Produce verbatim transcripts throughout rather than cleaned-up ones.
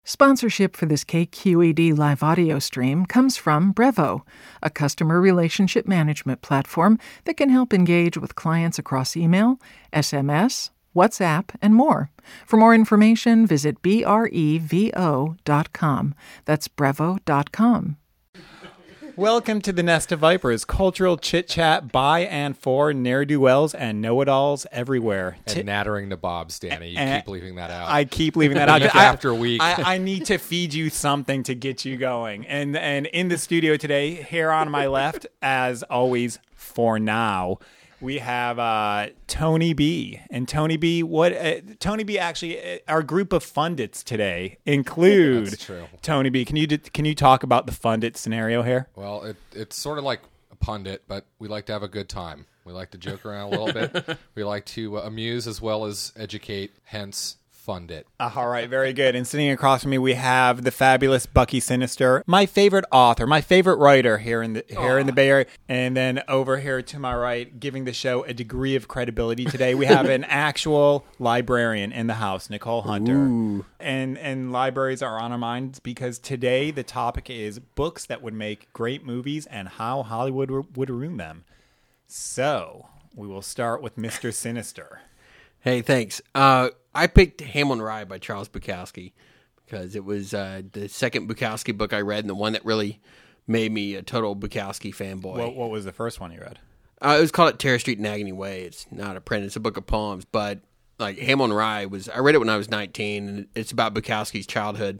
Sponsorship for this K Q E D live audio stream comes from Brevo, a customer relationship management platform that can help engage with clients across email, S M S, WhatsApp, and more. For more information, visit brevo dot com. That's brevo dot com. Welcome to the Nest of Vipers, cultural chit-chat by and for ne'er-do-wells and know-it-alls everywhere. And T- nattering nabobs, Danny. You and keep leaving that out. I keep leaving that out. Week I, after week. I, I need to feed you something to get you going. And, and in the studio today, here on my left, as always, for now, we have uh, Tony B. And Tony B, what uh, Tony B actually, uh, our group of fundits today include That's true. Tony B. Can you can you talk about the fundit scenario here? Well, it, it's sort of like a pundit, but we like to have a good time. We like to joke around a little bit. We like to uh, amuse as well as educate, hence fund it. Uh, all right, very good. And sitting across from me, we have the fabulous Bucky Sinister, my favorite author, my favorite writer here in the here Aww. in the Bay Area. And then over here to my right, giving the show a degree of credibility today, we have an actual librarian in the house, Nicole Hunter. Ooh. And and libraries are on our minds because today the topic is books that would make great movies and how Hollywood w- would ruin them. So we will start with Mister Sinister. Hey, thanks. Uh, I picked Hamlin Rye by Charles Bukowski because it was uh, the second Bukowski book I read and the one that really made me a total Bukowski fanboy. What, what was the first one you read? Uh, it was called Terror Street and Agony Way. It's not a print. It's a book of poems. But like Hamlin Rye was, I read it when I was nineteen, and it's about Bukowski's childhood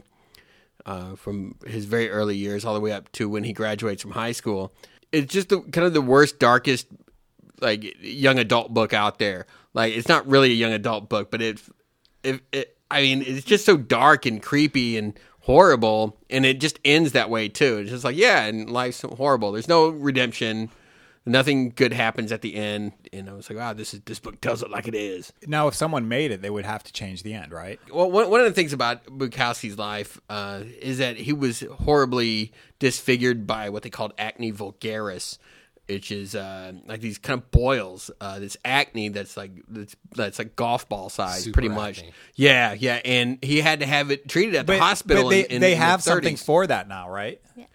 uh, from his very early years all the way up to when he graduates from high school. It's just the, kind of the worst, darkest like young adult book out there. Like, it's not really a young adult book, but it, it, it, I mean, it's just so dark and creepy and horrible, and it just ends that way, too. It's just like, yeah, and life's horrible. There's no redemption. Nothing good happens at the end. And I was like, wow, this is this book tells it like it is. Now, if someone made it, they would have to change the end, right? Well, one, one of the things about Bukowski's life uh, is that he was horribly disfigured by what they called acne vulgaris, which is uh, like these kind of boils, uh, this acne that's like that's, that's like golf ball size, Super pretty much. acne. Yeah, yeah, and he had to have it treated at the but, hospital. But they, in, in, they in have the something thirties. for that now, right? Yeah.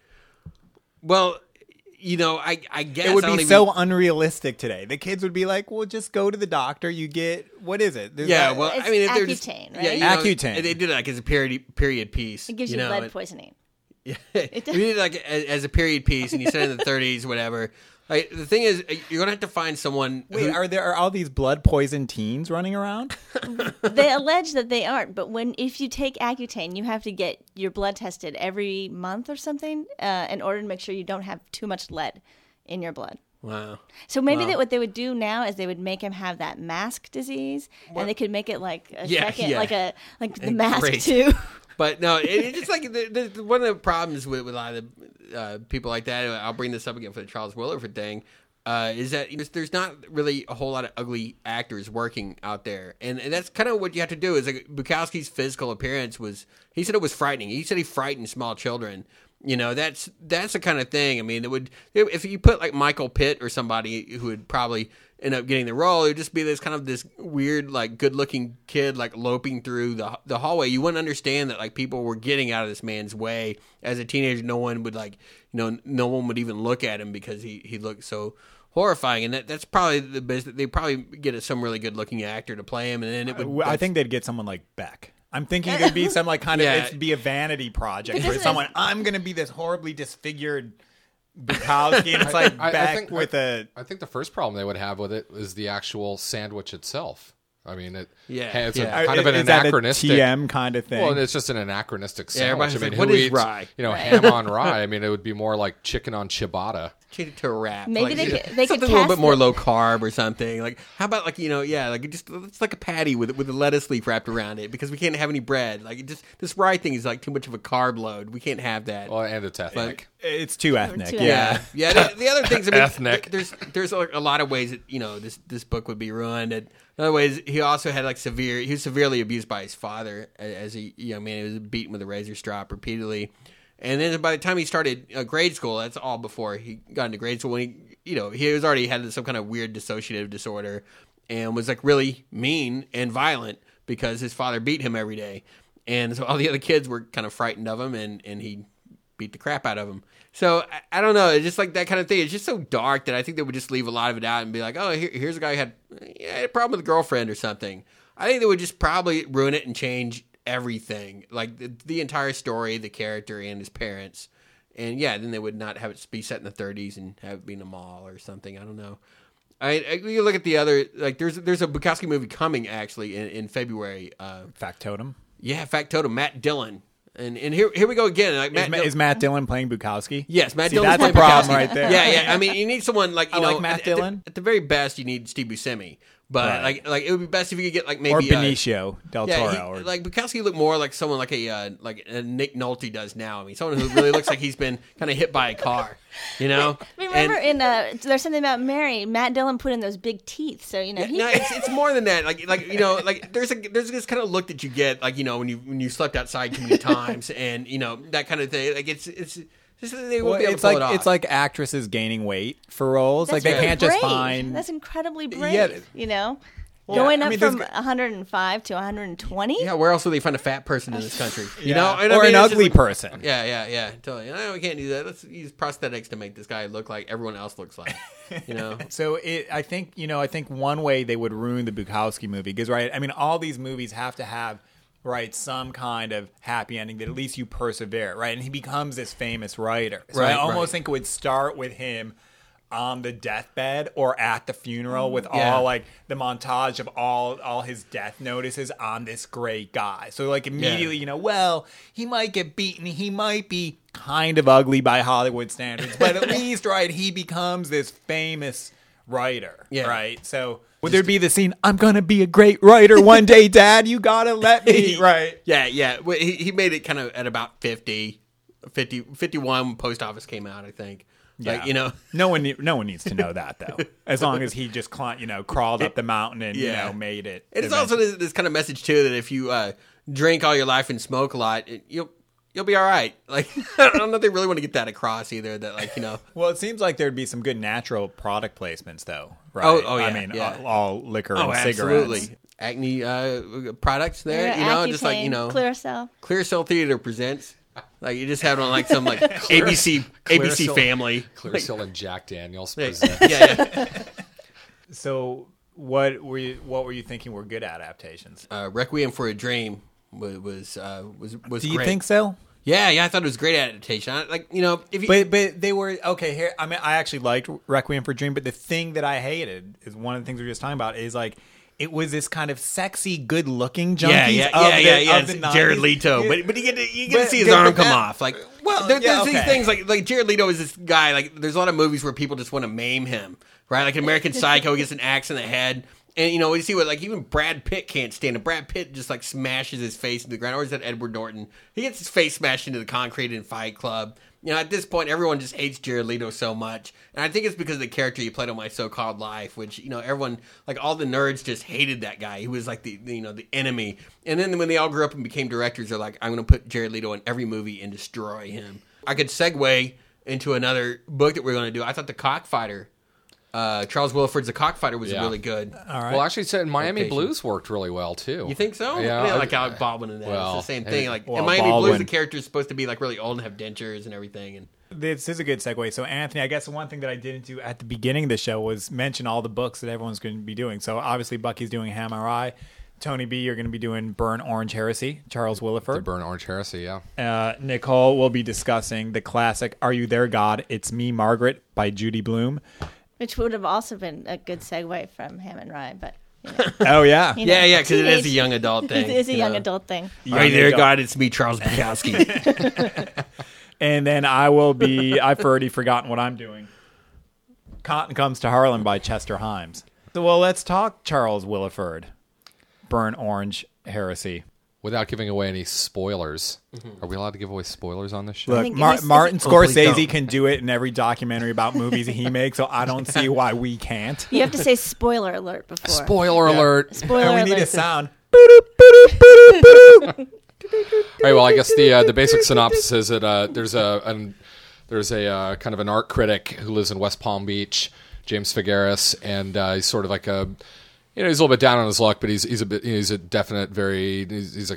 Well, you know, I, I guess it would I don't be even, so unrealistic today. The kids would be like, "Well, just go to the doctor. You get what is it?" There's Yeah, that- well, It's I mean, if they're just Accutane, yeah, right? you know, Accutane. They did it like as a period period piece. It gives you, know, lead and- poisoning. Yeah, you did it like as, as a period piece, and you said in the thirties, whatever. Like the thing is, you're gonna have to find someone. Wait, who, are there are all these blood poisoned teens running around? They allege that they aren't, but when if you take Accutane, you have to get your blood tested every month or something uh, in order to make sure you don't have too much lead in your blood. Wow. So maybe Wow. that what they would do now is they would make him have that mask disease, and they could make it like a Yeah, second, yeah. like a like the And mask great. too. But no, it, it's just like the, the, one of the problems with, with a lot of the, uh, people like that. I'll bring this up again for the Charles Willeford thing. Uh, is that there's, there's not really a whole lot of ugly actors working out there, and, and that's kind of what you have to do. Is like Bukowski's physical appearance was, he said it was frightening. He said he frightened small children. You know, that's that's the kind of thing. I mean, it would if you put like Michael Pitt or somebody who would probably end up getting the role, it would just be this kind of this weird, like, good-looking kid, like, loping through the the hallway. You wouldn't understand that, like, people were getting out of this man's way. As a teenager, no one would, like, you know, no one would even look at him because he, he looked so horrifying. And that that's probably the best. They probably get some really good-looking actor to play him, and then it would. I think they'd get someone like Beck. I'm thinking it'd be some like kind of Yeah. it'd be a vanity project But where this someone I'm gonna be this horribly disfigured Bukowski, and it's like I- I Beck think- with a. I think the first problem they would have with it is the actual sandwich itself. I mean, it, Yeah, it's yeah. a kind of an is that a anachronistic T M kind of thing? Well, it's just an anachronistic Yeah, sandwich. everybody's I mean, like, who what is eats, rye? you know, Right. ham on rye? I mean, it would be more like chicken on ciabatta. Change it to a wrap. Maybe like, they you know, could- they could something a little cast bit more the- low carb or something. Like, how about like you know, yeah, like just it's like a patty with with a lettuce leaf wrapped around it because we can't have any bread. Like, it just this rye thing is like too much of a carb load. We can't have that. Well, and it's ethnic. It's too ethnic. too yeah. yeah, yeah. The, the other things, I mean, Ethnic. There's there's like a lot of ways that you know this this book would be ruined. And in other ways, he also had like severe. He was severely abused by his father a- as a young man. He was beaten with a razor strop repeatedly. And then by the time he started uh, grade school, that's all before he got into grade school. When he, you know, he was already had some kind of weird dissociative disorder, and was like really mean and violent because his father beat him every day. and so all the other kids were kind of frightened of him, and, and he beat the crap out of him. So I, I don't know, it's just like that kind of thing. It's just so dark that I think they would just leave a lot of it out and be like, oh, here, here's a guy who had, yeah, had a problem with a girlfriend or something. I think they would just probably ruin it and change everything, like the, the entire story, the character, and his parents. And yeah, then they would not have it be set in the thirties and have it be in a mall or something. I don't know. I, I you look at the other, like there's there's a Bukowski movie coming actually in, in February. Uh, Factotum. yeah, Factotum. Matt Dillon, and and here here we go again. Like Matt Is, Ma- Dil- is Matt Dillon playing Bukowski? Yes, Matt See, Dillon's that's a playing problem Bukowski. right there. Yeah, yeah. I mean, you need someone like you I know, like Matt at, at the- Dillon. At the, very best, you need Steve Buscemi. But Right. like like it would be best if you could get like maybe Or uh, Benicio del yeah, Toro. he- or, like Bukowski looked more like someone like a uh, like a Nick Nolte does now. I mean, someone who really looks like he's been kind of hit by a car, you know. Remember And- in uh, There's Something About Mary, Matt Dillon put in those big teeth, so you know he. no, it's, it's more than that. Like like you know, like there's a there's this kind of look that you get, like you know when you when you slept outside too many times, and you know that kind of thing. Like it's it's just they won't Well, be able it's to pull like it off. it's like actresses gaining weight for roles. That's like they really can't just brave. find. That's incredibly brave. Yeah. You know, Well, going I up mean, there's from g- one hundred five to one hundred twenty. yeah, where else would they find a fat person in this country? You Yeah. know, And I or mean, an it's just ugly like- person. Yeah, yeah, yeah. Totally. No, we can't do that. Let's use prosthetics to make this guy look like everyone else looks like. You know. So it, I think you know, I think one way they would ruin the Bukowski movie because right, I mean, all these movies have to have right some kind of happy ending that at least you persevere, right? And he becomes this famous writer. So Right, I almost right. think it would start with him on the deathbed or at the funeral with Yeah. all like the montage of all all his death notices on this great guy. So like immediately, you know, well, he might get beaten, he might be kind of ugly by Hollywood standards, but at least right, he becomes this famous writer, Yeah. right? So would there be the scene, I'm going to be a great writer one day, Dad, you got to let me, right? Yeah, yeah. Well, He, he made it kind of at about fifty, fifty, fifty-one when Post Office came out, I think. Like, Yeah. you know. no one ne- no one needs to know that though. As long as he just cl- you know crawled up the mountain and Yeah. you know made it. And it's also this, this kind of message too that if you uh, drink all your life and smoke a lot, it, you'll you'll be all right. Like I don't know if they really want to get that across either. That like you know. Well, it seems like there'd be some good natural product placements though, right? Oh, oh, I yeah, mean, yeah. all, all liquor Oh, and absolutely. cigarettes. Acne uh, products there, Yeah, you know, just like Accutane, you know, Clearasil. Clear Cell Theater presents. Like you just have it on like some like A B C A B C Clearasil- Family. Clearasil and Jack Daniels Yeah, present. yeah, yeah. So, what were you, what were you thinking were good adaptations? Uh, Requiem for a Dream was was uh, was was. Do you great. think so? Yeah, yeah, I thought it was a great adaptation. I, like you know, if you, But but they were okay here. I mean, I actually liked Requiem for a Dream, but the thing that I hated is one of the things we were just talking about is like it was this kind of sexy, good-looking junkies. yeah, yeah, of yeah, the, yeah, yeah. of the It's Jared nineties. Leto, Yeah. but but you get to, you get to But- see his but arm come that- off. Like, well, there, yeah, there's these okay. things like like Jared Leto is this guy. Like, there's a lot of movies where people just want to maim him, right? Like American Psycho, he gets an axe in the head. And, you know, you see what, like, even Brad Pitt can't stand it. Brad Pitt just, like, smashes his face into the ground. Or is that Edward Norton? He gets his face smashed into the concrete in Fight Club. You know, at this point, everyone just hates Jared Leto so much. And I think it's because of the character he played on My So-Called Life, which, you know, everyone, like, all the nerds just hated that guy. He was, like, the, the you know, the enemy. And then when they all grew up and became directors, they're like, I'm going to put Jared Leto in every movie and destroy him. I could segue into another book that we're going to do. I thought The Cockfighter, uh, Charles Willeford's The Cockfighter was Yeah. really good. All right. Well, actually, said Miami Adaptation. Blues worked really well too. You think so? Yeah, Yeah, I- like Alec Baldwin in that. well, it's the same hey, thing. Like well, in Miami Baldwin- Blues, the character is supposed to be like really old and have dentures and everything. And This is a good segue. So, Anthony, I guess the one thing that I didn't do at the beginning of the show was mention all the books that everyone's going to be doing. So, obviously, Bucky's doing Hammer Eye. Tony B, you're going to be doing Burn Orange Heresy, Charles the Willeford. Burn Orange Heresy, yeah. Uh, Nicole will be discussing the classic Are You There, God? It's Me, Margaret by Judy Blume. Which would have also been a good segue from Ham and Rye, but you know, Oh, yeah. you know, yeah, yeah, because it is a teenage- young adult thing. It is a you young know. adult thing. Are you there, adult. God? It's me, Charles Bukowski. And then I will be, I've already forgotten what I'm doing. Cotton Comes to Harlem by Chester Himes. So, well, let's talk Charles Willeford, Burn Orange Heresy. Without giving away any spoilers, are we allowed to give away spoilers on this show? Look, think Mar- he's- Martin Oh, please Scorsese don't. can do it in every documentary about movies that he makes, so I don't see why we can't. You have to say spoiler alert before. Spoiler alert! Spoiler And we alert. need a sound. All right. Well, I guess the uh, the basic synopsis is that uh, there's a an, there's a uh, kind of an art critic who lives in West Palm Beach, James Figueres, and uh, he's sort of like a you know he's a little bit down on his luck, but he's he's a bit he's a definite very he's, he's like a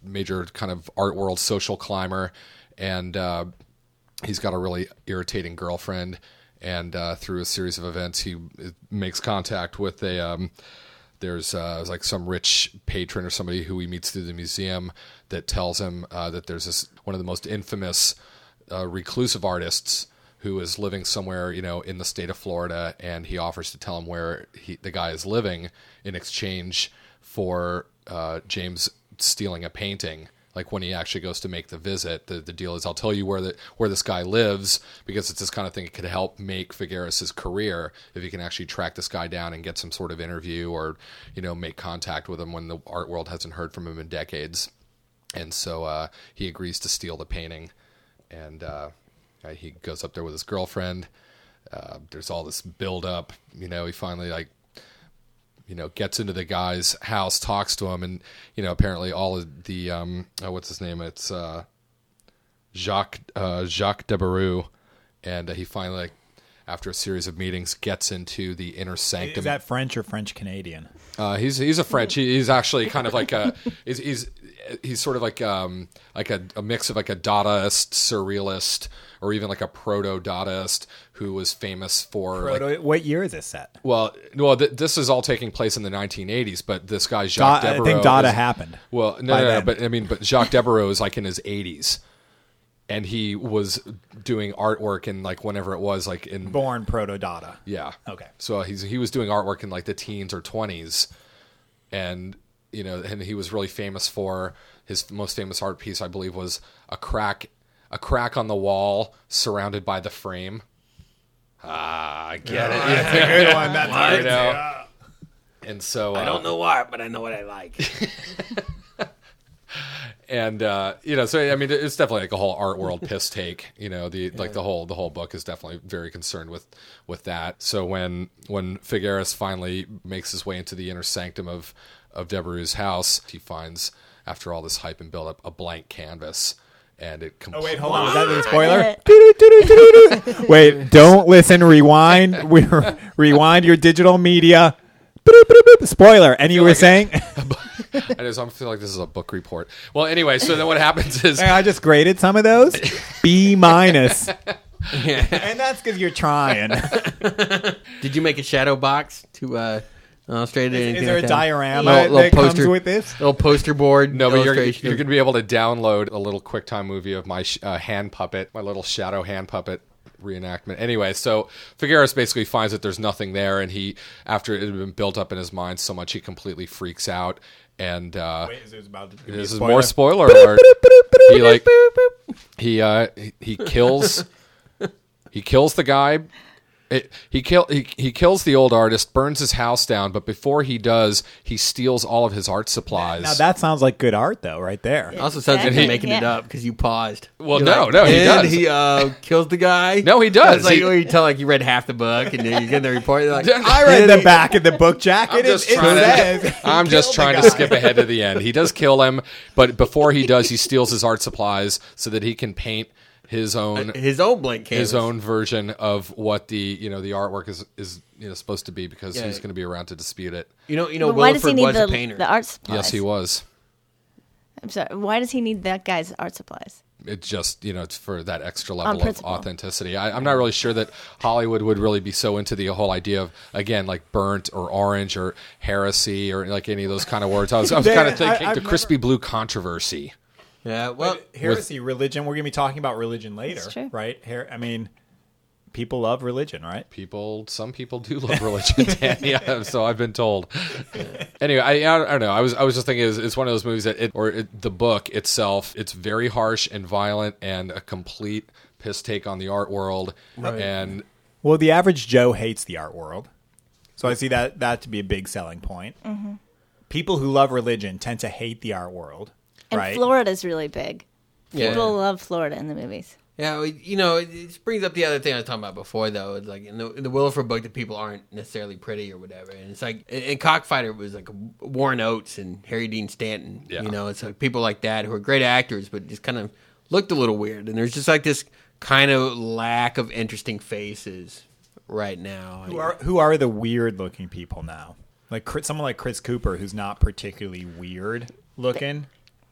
major kind of art world social climber, and uh, he's got a really irritating girlfriend. And uh, through a series of events, he makes contact with a um, there's uh, like some rich patron or somebody who he meets through the museum that tells him uh, that there's this one of the most infamous uh, reclusive artists who is living somewhere, you know, in the state of Florida, and he offers to tell him where he, the guy is living in exchange for uh, James stealing a painting. Like when he actually goes to make the visit, the, the deal is I'll tell you where the where this guy lives, because it's this kind of thing that could help make Figueres' career if he can actually track this guy down and get some sort of interview or, you know, make contact with him when the art world hasn't heard from him in decades. And so uh, he agrees to steal the painting, and uh, he goes up there with his girlfriend. Uh, there's all this build up, you know. He finally like. you know, gets into the guy's house, talks to him, and, you know, apparently all of the, um, oh, what's his name? It's uh, Jacques uh, Jacques Debarue, and uh, he finally, like, after a series of meetings, gets into the inner sanctum. Is that French or French Canadian? Uh, he's he's a French. He, he's actually kind of like a he's he's, he's sort of like um like a, a mix of like a Dadaist, surrealist, or even like a proto-Dadaist who was famous for. Proto, like, what year is this set? well, well, th- this is all taking place in the nineteen eighties, but this guy Jacques Da- I Debarue. think Dada is- happened. Well, no, by no, no, then. but I mean, but Jacques Debarue is like in his eighties, and he was doing artwork in like whenever it was like in Born proto Dada. yeah. Okay. So he's he was doing artwork in like the teens or twenties, and you know, and he was really famous for his most famous art piece, I believe, was a crack, a crack on the wall surrounded by the frame. Ah, I get it. That's a good one. That's You good. know? And so uh, I don't know art, but I know what I like. and uh, you know, so I mean, it's definitely like a whole art world piss take. You know, the like the whole the whole book is definitely very concerned with with that. So when when Figueres finally makes his way into the inner sanctum of of Debarue's house, he finds, after all this hype and build up, a blank canvas, and it. Oh wait, hold on. Was that the spoiler? Yeah. Wait, don't listen. Rewind. We rewind your digital media. Spoiler. And you were saying? I just I feel like this is a book report. Well, anyway, so then what happens is I just graded some of those. B minus. And that's because you're trying. Did you make a shadow box to uh, illustrate it? Is, anything is there like a that? diorama Little- little that comes poster. with this? Little poster board. no, but you're, illustration. you're going to be able to download a little QuickTime movie of my sh- uh, hand puppet, my little shadow hand puppet reenactment. Anyway, so Figueres basically finds that there's nothing there, and he, after it had been built up in his mind so much, he completely freaks out. And uh, Wait, is this about to be a this is spoiler? more spoiler alert. He like he uh he, he kills he kills the guy. It, he kill he, he kills the old artist, burns his house down, but before he does, he steals all of his art supplies. Now that sounds like good art, though, right there. Also sounds like Exactly, you're making it yeah. up because you paused. Well, You're no, like, no, he and does. he uh, kills the guy. No, he does. It's like He- where you tell like you read half the book and then you get the report. You're like, I read the back of the book jacket. I'm It, just it trying says to, I'm just kill the trying to guy. skip ahead to the end. He does kill him, but before he does, he steals his art supplies so that he can paint his own his own blank canvas. his own version of what the you know the artwork is is you know supposed to be, because Yeah. he's going to be around to dispute it. You know, you know, But why does he Williford need was the, a painter. the art supplies? Yes, he was. I'm sorry. Why does he need that guy's art supplies? It just, you know, it's for that extra On level of principle. authenticity. I, I'm not really sure that Hollywood would really be so into the whole idea of, again, like burnt or orange or heresy or like any of those kind of words. I was, I was They- kind of I- thinking I've the crispy blue controversy. Yeah, well, Heresy, religion. We're going to be talking about religion later, That's true. right? Here, I mean, people love religion, right? People, some people do love religion, Dan. Yeah, so I've been told. Anyway, I, I don't know. I was I was just thinking it's, it's one of those movies that it or it, the book itself, it's very harsh and violent and a complete piss take on the art world. And Well, the average Joe hates the art world, so I see that that to be a big selling point. Mm-hmm. People who love religion tend to hate the art world, And right? Florida's really big. Yeah. People love Florida in the movies. yeah, we- you know, it, it brings up the other thing I was talking about before, though. It's like in the, in the Williford book, the people aren't necessarily pretty or whatever, and it's like in, in Cockfighter, it was like Warren Oates and Harry Dean Stanton. Yeah. You know, it's like people like that who are great actors, but just kind of looked a little weird, and there's just like this kind of lack of interesting faces right now. Who are who are the weird looking people now? Like Chris- someone like Chris Cooper, who's not particularly weird looking.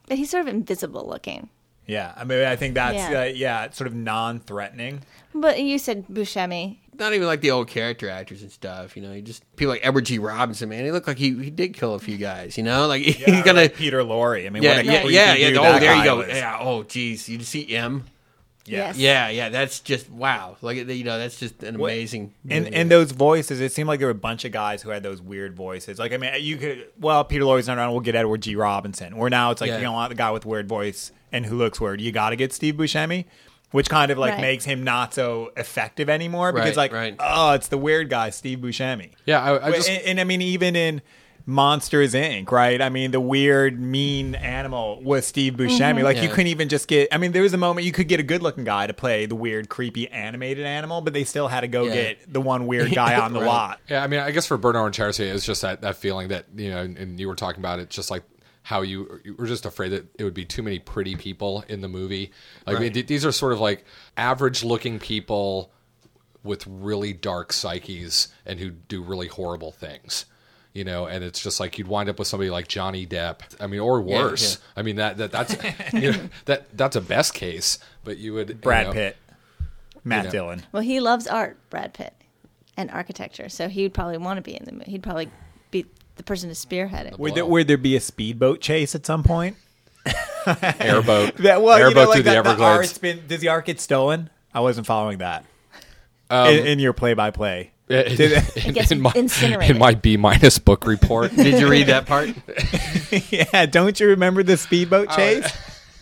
But he's sort of invisible looking. Yeah, I mean, I think that's Yeah. uh, yeah, it's sort of non-threatening. But you said Buscemi. Not even like the old character actors and stuff, you know. You just people like Edward G. Robinson, man. He looked like he, he did kill a few guys, you know. Like Yeah, he's or gonna, like Peter Lorre. I mean, yeah, what a yeah, creepy yeah, yeah. dude Oh, that there you guy go. was. Yeah. Oh, geez, you see M. Yes. Yeah, yeah. That's just wow. Like you know, that's just an What- amazing. And movie. and those voices, it seemed like there were a bunch of guys who had those weird voices. Like, I mean, you could, well, Peter Lorre's not around, we'll get Edward G. Robinson. Where now it's like, Yeah. you don't want the guy with weird voice and who looks weird. You got to get Steve Buscemi, which kind of like Right. makes him not so effective anymore because, Right, like, right. oh, it's the weird guy, Steve Buscemi. Yeah, I, I just and, and I mean, even in Monsters Incorporated, right? I mean, the weird, mean animal was Steve Buscemi. Like, you Yeah. couldn't even just get. I mean, there was a moment you could get a good-looking guy to play the weird, creepy, animated animal, but they still had to go Yeah. get the one weird guy on the Right. lot. Yeah, I mean, I guess for Burnt Orange Heresy, it's just that, that feeling that, you know, and, and you were talking about it, just like how you, you were just afraid that it would be too many pretty people in the movie. Like, I mean, Right. th- these are sort of like average-looking people with really dark psyches and who do really horrible things. You know, and it's just like you'd wind up with somebody like Johnny Depp. I mean, or worse. yeah. I mean, that, that that's you know, that that's a best case, but you would Brad you know, Pitt, Matt You know. Dillon. Well, he loves art, Brad Pitt, and architecture. So he would probably want to be in the movie. He'd probably be the person to spearhead it. Would there, would there be a speedboat chase at some point? airboat, That well, airboat you know, like through the that- the Everglades. art's been- does the ark get stolen? I wasn't following that Um, in, in your play-by-play. in, Did- gets in my, incinerated. in my B minus book report. Did you read that part? yeah, don't you remember the speedboat chase?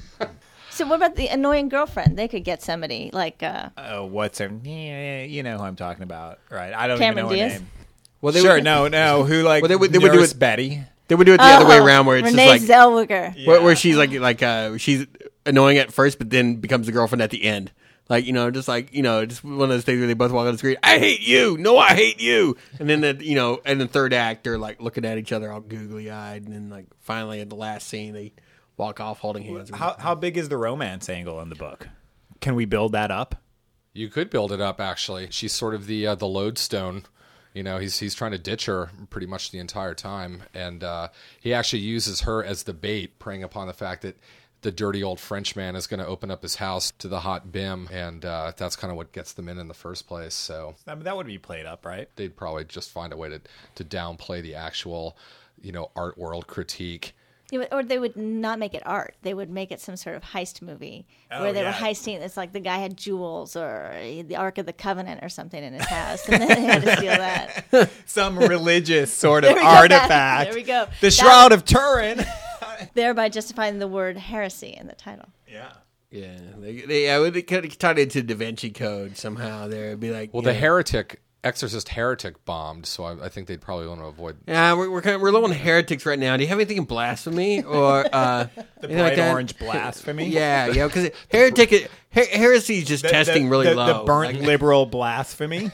So what about the annoying girlfriend? They could get somebody like uh, Oh, what's her? Yeah, you know who I'm talking about, right? I don't Cameron even know her Diaz? name. Well, they Sure, would, no, no. Who like Well, they would- they would do Nurse it- Betty? They would do it the other way around, where it's Renee just like Zellweger. where, where she's like like uh, she's annoying at first, but then becomes the girlfriend at the end. Like, you know, just like, you know, just one of those things where they both walk on the screen. I hate you. No, I hate you. And then, the, you know, and the third act, they're like looking at each other all googly eyed. And then, like, finally at the last scene, they walk off holding hands. How how big is the romance angle in the book? Can we build that up? You could build it up. Actually, she's sort of the uh, the lodestone. You know, he's he's trying to ditch her pretty much the entire time, and uh, he actually uses her as the bait, preying upon the fact that the dirty old Frenchman is going to open up his house to the hot bim, and uh, that's kind of what gets them in in the first place. So I mean, that would be played up, right? they'd probably just find a way to to downplay the actual, you know, art world critique. Yeah, but- or they would not make it art. They would make it some sort of heist movie Oh, where they yeah. were heisting. It's like the guy had jewels or the Ark of the Covenant or something in his house, and then they had to steal that. Some religious sort of There we go. artifact. There we go. The That- Shroud of Turin. Thereby justifying the word heresy in the title. Yeah. Yeah, they, they, I would kind of tie it into Da Vinci Code somehow. There, it'd be like, Well, you the know, Heretic Exorcist Heretic bombed, so I, I think they'd probably want to avoid. Yeah, we're we're, kind of, we're low on heretics right now. Do you have anything in blasphemy or uh, The anything like bright that? orange blasphemy. Yeah, yeah, because heretic her, heresy is just The- testing the, really the, low. The burnt Like, liberal blasphemy.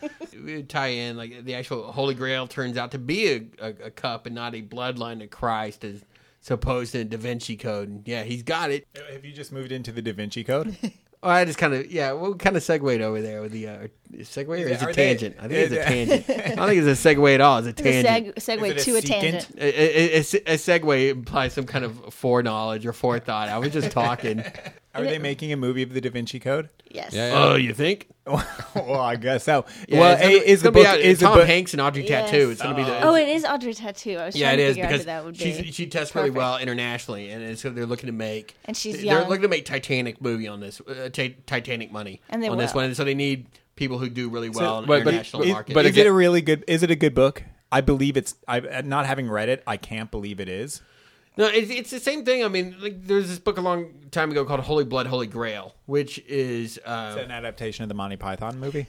we would tie in like the actual Holy Grail turns out to be a, a, a cup and not a bloodline of Christ, as supposed to Da Vinci Code. And yeah, he's got it. Have you just moved into the Da Vinci Code? Oh, I just kind of yeah, we kind of segued over there with the uh, segue or is Are it they- tangent? I think it's a is- tangent. I don't think it's a segue at all. It's a It's a tangent. seg- segue Is it a to a secant? tangent. A, a, a, a segue implies some kind of foreknowledge or forethought. I was just talking. Are they making a movie of the Da Vinci Code? Yes. Yeah, yeah. Oh, you think? well, I guess so. Yeah, well, it's gonna, is it's the gonna be book out- is the Tom book? Hanks and Audrey Yes. Tattoo. It's gonna be the. Oh, it is Audrey Tattoo. I was yeah, trying it to is figure out because who that would she's, be. she tests really Perfect. well internationally, and it's, so they're looking to make. And she's They're young. looking to make Titanic movie on this, uh, t- Titanic money And they on this will. one. So they need people who do really well in but- but- international Is, markets. but is again- it a really good? Is it a good book? I believe it's. I not having read it, I can't believe it is. No, it's, it's the same thing. I mean, like, there's this book a long time ago called Holy Blood, Holy Grail, which is Is uh, it an adaptation of the Monty Python movie?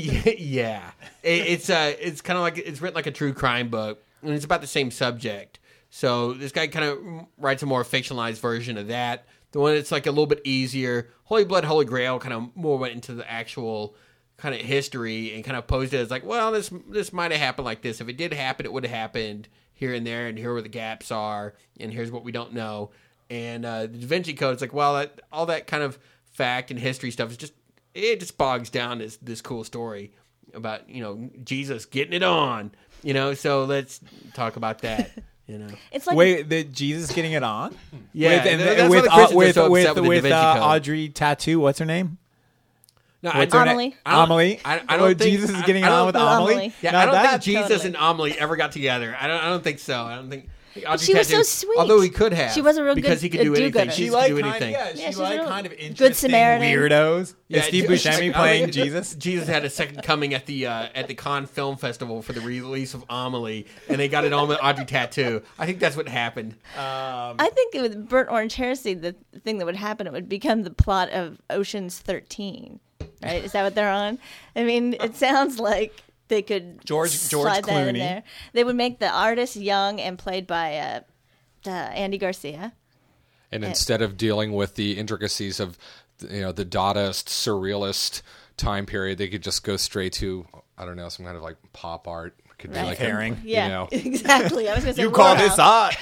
yeah, it, it's uh, it's kind of like it's written like a true crime book, and it's about the same subject. So this guy kind of writes a more fictionalized version of that. The one that's like a little bit easier, Holy Blood, Holy Grail, kind of more went into the actual kind of history and kind of posed it as like, well, this this might have happened like this. If it did happen, it would have happened here and there, and here where the gaps are, and here's what we don't know. And uh, the Da Vinci Code, it's like, well, that, all that kind of fact and history stuff is just, it just bogs down this this cool story about, you know, Jesus getting it on, you know. So let's talk about that. You know. It's like Wait, the Jesus getting it on? Yeah, with, and, that's why with, the uh, Christians are with, so with, upset with the with, Da Vinci uh, Code. Audrey Tattoo. What's her name? No, What's I, her Amelie. name? I don't- Amelie. I- I Oh, don't think- Jesus is I- getting I it on don't- with with Amelie. Amelie. Yeah, Now I don't that, think Jesus totally. and Amelie ever got together. I don't. I don't think so. I don't think. Audrey she was so Tattoo- sweet. Although he could have. She was a real because good- he could a do anything. do-gooder. She She could like do kind, anything. yeah, Yeah, she she's like real- kind of good interesting Samaritan. weirdos. Yeah, Is Steve Ju- Buscemi like, I playing think Jesus? Jesus had a second coming at the uh, at the Cannes Film Festival for the release of Amelie, and they got it on with Audrey Tattoo. I think that's what happened. I think with Burnt Orange Heresy, the thing that would happen, it would become the plot of Ocean's thirteen. Right? Is that what they're on? I mean, it sounds like they could George- George slide that in Clooney. there. They would make the artist young and played by uh, uh, Andy Garcia. And instead of dealing with the intricacies of, you know, the Dadaist, surrealist time period, they could just go straight to, I don't know, some kind of like pop art. Could be Right. like Herring. Yeah, You know. exactly. I was going to say You call Warhol. this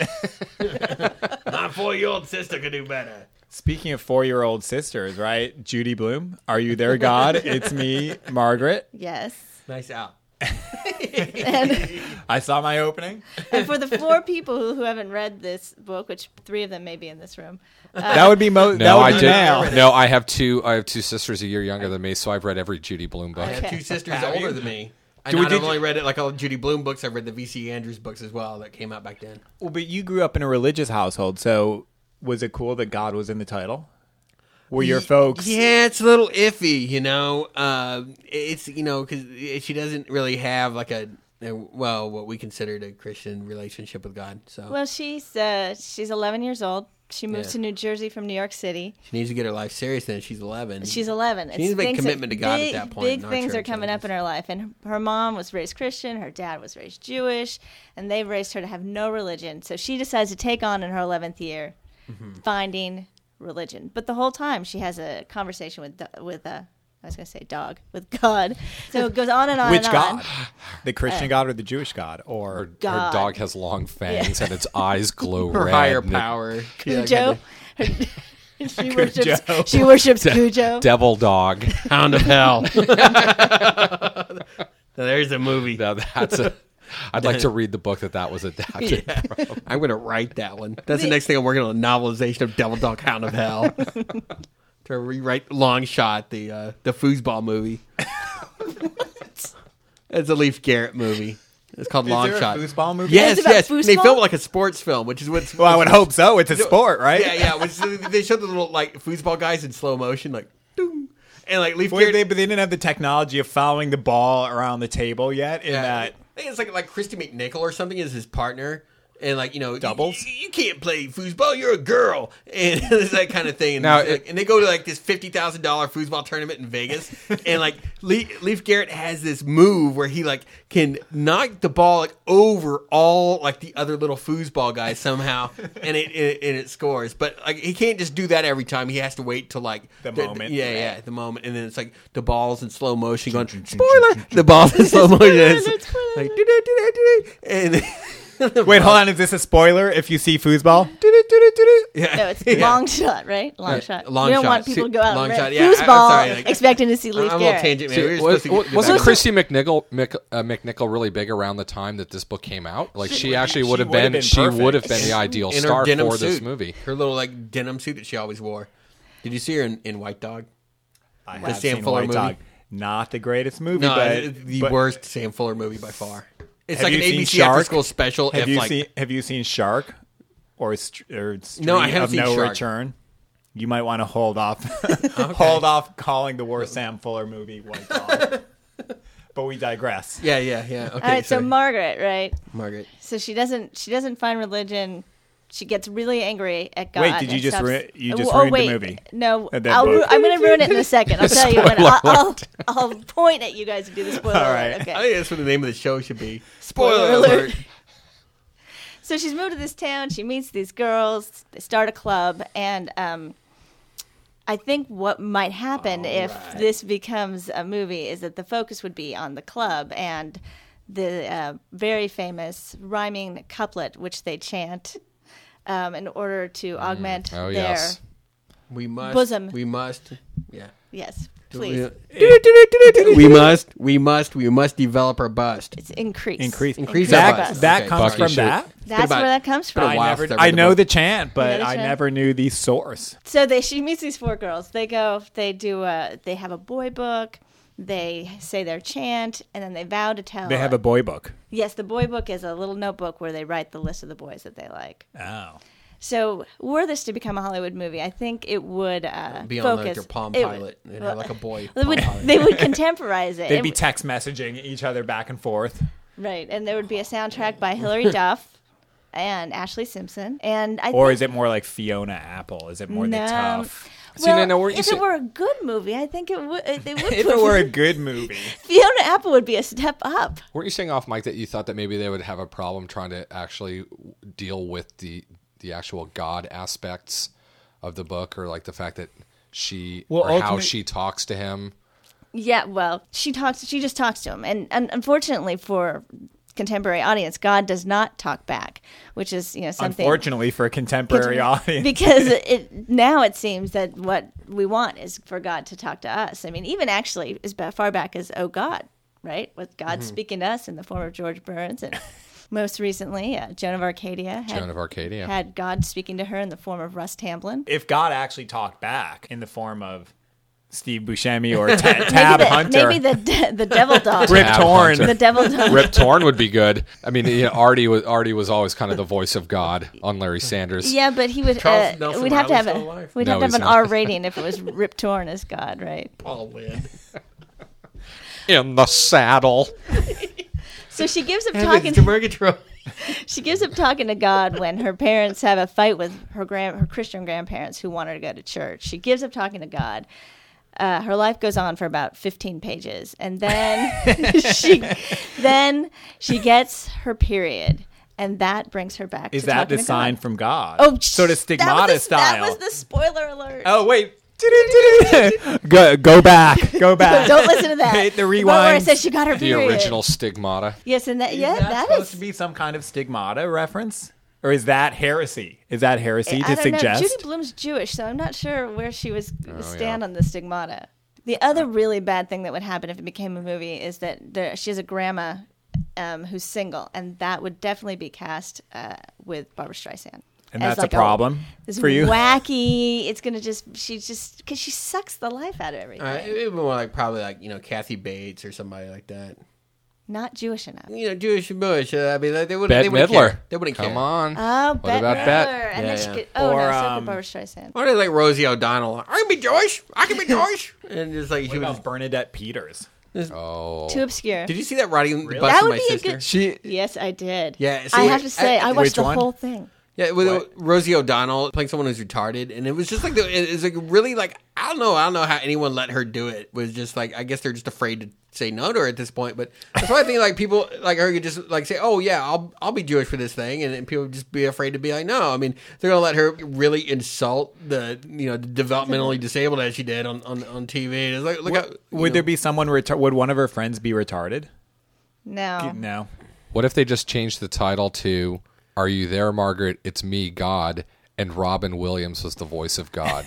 art? My four-year-old sister could do better. Speaking of four-year-old sisters, right? Judy Blume, are you there, God? It's me, Margaret. Yes. Nice out. And, I saw my opening. and for the four people who, who haven't read this book, which three of them may be in this room, That would be mo- that No, would I be did. now. No, I have two. I have two sisters a year younger than me, so I've read every Judy Blume book. I have Okay. two sisters Have older you? than me. I Do we- not did only you- read it like all Judy Blume books, I've read the V C Andrews books as well that came out back then. Well, but you grew up in a religious household, so was it cool that God was in the title? Were your folks? Yeah, it's a little iffy, you know. Uh, it's you know because she doesn't really have like a, a well what we considered a Christian relationship with God. So well, she's uh, she's eleven years old. She moved Yeah. to New Jersey from New York City. she needs to get her life serious. Then she's eleven. She's eleven. She needs to make things commitment that- to God at big, that point Big in our things are church, coming I up in her life, and her mom was raised Christian. Her dad was raised Jewish, and they've raised her to have no religion. So she decides to take on in her eleventh year, Mm-hmm. finding religion. But the whole time she has a conversation with with uh, I was going to say dog with God. So it goes on and on. Which and on. God? The Christian God or the Jewish God? Or Her, God. her dog has long fangs and its eyes glow her red. higher and it- power. Cujo. she worships. Cujo. She worships Cujo. Devil dog. Hound of hell. Now, there's a movie. Now that's a. I'd like to read the book that that was adapted. from. I'm gonna write that one. That's the The- next thing I'm working on, a novelization of Devil Dog Hound of Hell. To rewrite Long Shot, the uh, the foosball movie. It's a Leif Garrett movie. It's called Long there a Shot. foosball movie? Yes, It's about yes. And they foosball? film it like a sports film, which is what's. well, I would hope so. It's a sport, right? Yeah, yeah. Which, they showed the little like foosball guys in slow motion, like, doom. And like Leif Wait, Garrett. they, but they didn't have the technology of following the ball around the table yet. In Yeah, that, I think it's like like Christy McNichol or something is his partner, and like you know Doubles? You, you can't play foosball. You're a girl, and it's that kind of thing. And, Now, it's like- it- and they go to like this fifty thousand dollar foosball tournament in Vegas, and like Leif, Leif Garrett has this move where he like can knock the ball like over all like the other little foosball guys somehow, and it, it and it scores. But like he can't just do that every time. He has to wait till like The moment. yeah, yeah, the moment, and then it's like the ball's in slow motion going spoiler. The ball's in slow motion. It's alert, spoiler like, alert. do-do-do-do-do, and wait, hold on. Is this a spoiler? If you see foosball, yeah, No, it's yeah. long shot, right? Long Yeah, shot. long we don't shot. want people to go out Long and shot, rent yeah, I- I'm foosball sorry, like- expecting to see Leif I'm a little Garrett. tangent, man. We were Was, supposed to get wasn't back- Christy McNichol, Mc, uh, McNichol really big around the time that this book came out? Like she actually She would have would have been, been she perfect. would have been the ideal in her star denim for this suit. movie. Her little like denim suit that she always wore. Did you see her in, in White Dog? I The have Sam seen Fuller White movie? Dog. Not the greatest movie, No, but it's the but worst Sam Fuller movie by far. It's Have like an you A seen B C Shark? after school special. Have if you like seen Have you seen Shark or, St- or Street No, I haven't of seen No Shark. Return? You might want to hold off, hold off calling the worst Sam Fuller movie White Dog. But we digress. yeah, yeah, yeah. Okay, All right, so sorry. Margaret, right? Margaret. So she doesn't she doesn't find religion. She gets really angry at God. Wait, did you and just stops- ru- you just oh, ruined the wait, movie? No, Uh, that I'll ru- book. I'm going to ruin it in a second. I'll tell you when. Spoiler I'll, I'll, I'll point at you guys to do the spoiler. All alert, right. Okay. I think that's what the name of the show should be. Spoiler Spoiler alert. alert. So she's moved to this town. She meets these girls. They start a club, and um, I think what might happen if this becomes a movie is that the focus would be on the club and the uh, very famous rhyming couplet, which they chant um, in order to augment Oh, their yes. We must. Bosom. We must. Yeah. yes. Please. we must, we must, we must develop our bust. It's increase. Increase. Increase that, our bust. that Okay. comes Bucky from shoot. that. That's about- where that comes been a from. I while never. since I read I the know book. the chant, but You know the I chant? never knew the source. So they she meets these four girls. They go. They do. A, they have a boy book. They say their chant, and then they vow to tell. They have a boy book. Yes, the boy book is a little notebook where they write the list of the boys that they like. Oh. So, were this to become a Hollywood movie, I think it would uh, Be on focus. like their Palm it- Pilot. They'd have like a boy. They Palm would, Pilot. they would contemporize it. They'd It be w- text messaging each other back and forth. right, and there would be a soundtrack by Hilary Duff and Ashley Simpson. And I Or think, is it more like Fiona Apple? Is it more No. the tough? See, well, now, now, weren't you if say- it were a good movie, I think it would. They would. If put- it were a good movie. Fiona Apple would be a step up. Weren't you saying off mic that you thought that maybe they would have a problem trying to actually deal with the the actual God aspects of the book, or like the fact that she Well, or how ultimate- she talks to him? Yeah, well, she talks. She just talks to him, and, and unfortunately for contemporary audience, God does not talk back, which is you know something. Unfortunately for a contemporary audience. because it now it seems that what we want is for God to talk to us. I mean, even actually as ba- far back as "Oh God," right? With God Mm-hmm. speaking to us in the form of George Burns, and most recently, uh, Joan of Arcadia had, Joan of Arcadia. had God speaking to her in the form of Russ Tamblyn. If God actually talked back in the form of Steve Buscemi or Ta- Tab maybe the, Hunter, maybe the de- the devil dog, Rip Tab Torn, Hunter. the devil dog. Rip Torn would be good. I mean, you know, Artie was Artie was always kind of the voice of God on Larry Sanders. Yeah, but he would. Charles Uh, Nelson we'd have to have Riley's still a. alive? We'd No, have to have he's an not. R rating if it was Rip Torn as God, right? Paul Lynn. In the saddle. So she gives up Heavens talking. to Murgatroyd. She gives up talking to God when her parents have a fight with her grand, her Christian grandparents who want her to go to church. She gives up talking to God. Uh, her life goes on for about fifteen pages, and then she, then she gets her period, and that brings her back. is to that talking the to sign God. from God? Oh, sort of sh- stigmata that was the, style. That was the spoiler alert. Oh wait, go go back, go back. Don't listen to that. Hit the But where it rewind. says she got her The period. original stigmata. Yes, and that yeah, is that, that supposed is. to be some kind of stigmata reference, or is that heresy? Is that heresy I to don't suggest? know. Judy Blume's Jewish, so I'm not sure where she was Oh, stand yeah. on the stigmata. The other really bad thing that would happen if it became a movie is that there, she has a grandma um, who's single, and that would definitely be cast uh, with Barbara Streisand. And as that's a like problem this for you? wacky. It's gonna just she's just because she sucks the life out of everything. Uh, it would be more like probably like you know Kathy Bates or somebody like that. Not Jewish enough. You know Jewish and Bush. Uh, I mean they wouldn't. Bette they wouldn't Midler. care. They wouldn't Come care. on. Oh, What Bette about Midler. Bette? And Yeah, then she yeah. could, oh Or, no, so um, could Barbara Streisand. Or they like Rosie O'Donnell. I can be Jewish. I can be Jewish. And just like she What was. about Bernadette Peters? Oh. Too obscure. Did you see that riding the bus That with would my be a sister? good- She Yes, I did. Yeah, I see, have to say, I- I, watched which the one? whole thing. Yeah, with What? Rosie O'Donnell playing someone who's retarded, and it was just like the, it was like really like I don't know, I don't know how anyone let her do it. It was just like I guess they're just afraid to say no to her at this point. But that's why I think like people like her could just like say, oh yeah, I'll I'll be Jewish for this thing, and, and people would just be afraid to be like, no. I mean, they're gonna let her really insult the you know the developmentally disabled as she did on on, on T V. It's like look, would, how, you would know. there be someone retar- would one of her friends be retarded? No. No. What if they just changed the title to "Are You There, Margaret? It's Me, God," and Robin Williams was the voice of God?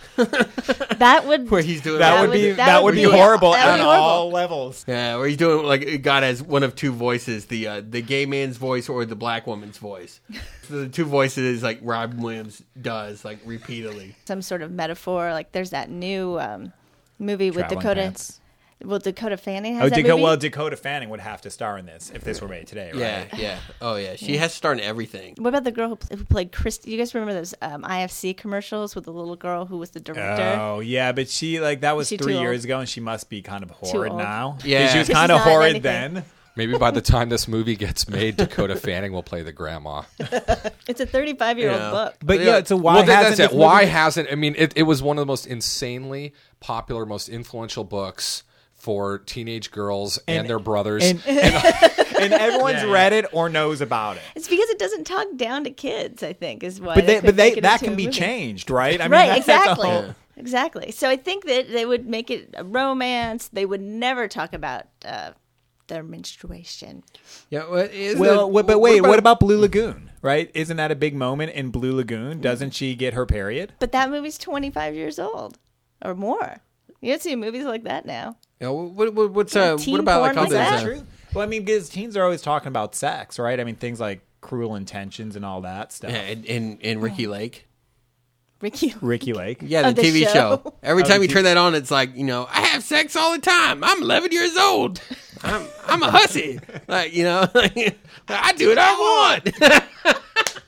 That would where he's doing That, That would would- be that that, would would be be- horrible that would on be horrible. all levels. Yeah, where he's doing like God has one of two voices: the uh, the gay man's voice or the black woman's voice. So the two voices like Robin Williams does like repeatedly. some sort of metaphor. Like there's that new um, movie with Traveling Dakota. Pants. Well, Dakota Fanning has Oh, that Dakota, movie. well, Dakota Fanning would have to star in this if this were made today, right? Yeah, yeah. Oh yeah, she has to start in everything. What about the girl who, pl- who played Chris? You guys remember those um, I F C commercials with the little girl who was the director? Oh, yeah, but she, like, that was Is she three too years old? ago, and she must be kind of horrid old? now. Yeah. She was She's kind of not in horrid anything. then. Maybe by the time this movie gets made, Dakota Fanning will play the grandma. It's a thirty-five year old Yeah. book. But Yeah. yeah, so why well, that- hasn't that's this it. Why movie- hasn't? I mean, it, it was one of the most insanely popular, most influential books for teenage girls and, And- their brothers. And, and, and everyone's Yeah, yeah. read it or knows about it. It's because it doesn't talk down to kids. I think is why. But they, could but they make it that into can a be movie. changed, right? I mean, Right, that's- that's a exactly. whole- Exactly. So I think that they would make it a romance. They would never talk about uh, their menstruation. Yeah. Well, is Well, the- what- but wait, what about Blue Lagoon? Right? Isn't that a big moment in Blue Lagoon? Doesn't she get her period? But that movie's twenty-five years old or more. You don't see movies like that now. You know, what, what, what's uh, Teen what about like porn all like those? that? Uh, True. Well, I mean, because teens are always talking about sex, right? I mean, things like Cruel Intentions and all that stuff. yeah, and, and, and Ricky Lake. Ricky. Ricky Lake. Yeah, the, Oh, the T V show. show. Every Oh, time the you T V turn that on, it's like, you know, I have sex all the time. I'm eleven years old. I'm I'm a hussy. Like, you know, I do what I want.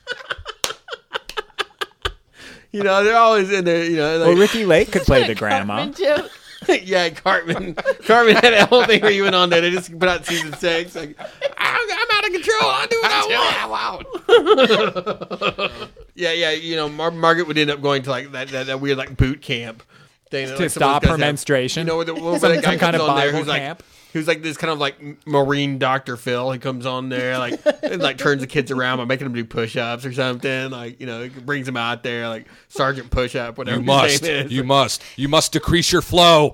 You know, they're always in there, you know. Like, Well, Ricky Lake could play the grandma. Cartman joke. yeah, Cartman. Cartman had that whole thing where he went on there. They just put out season six. Like, I'm, I'm out of control. I do what I want. yeah, yeah. You know, Mar- Margaret would end up going to like that, that, that weird like boot camp thing that, To like, some of those stop guys her have. menstruation. You know, where the, where Some- that guy some kind comes of on there Bible who's like, camp. who's like this kind of like Marine Doctor Phil. He comes on there like and like turns the kids around by making them do push-ups or something. Like, you know, brings them out there like Sergeant Push-Up, whatever You his must. name is. You must. You must decrease your flow.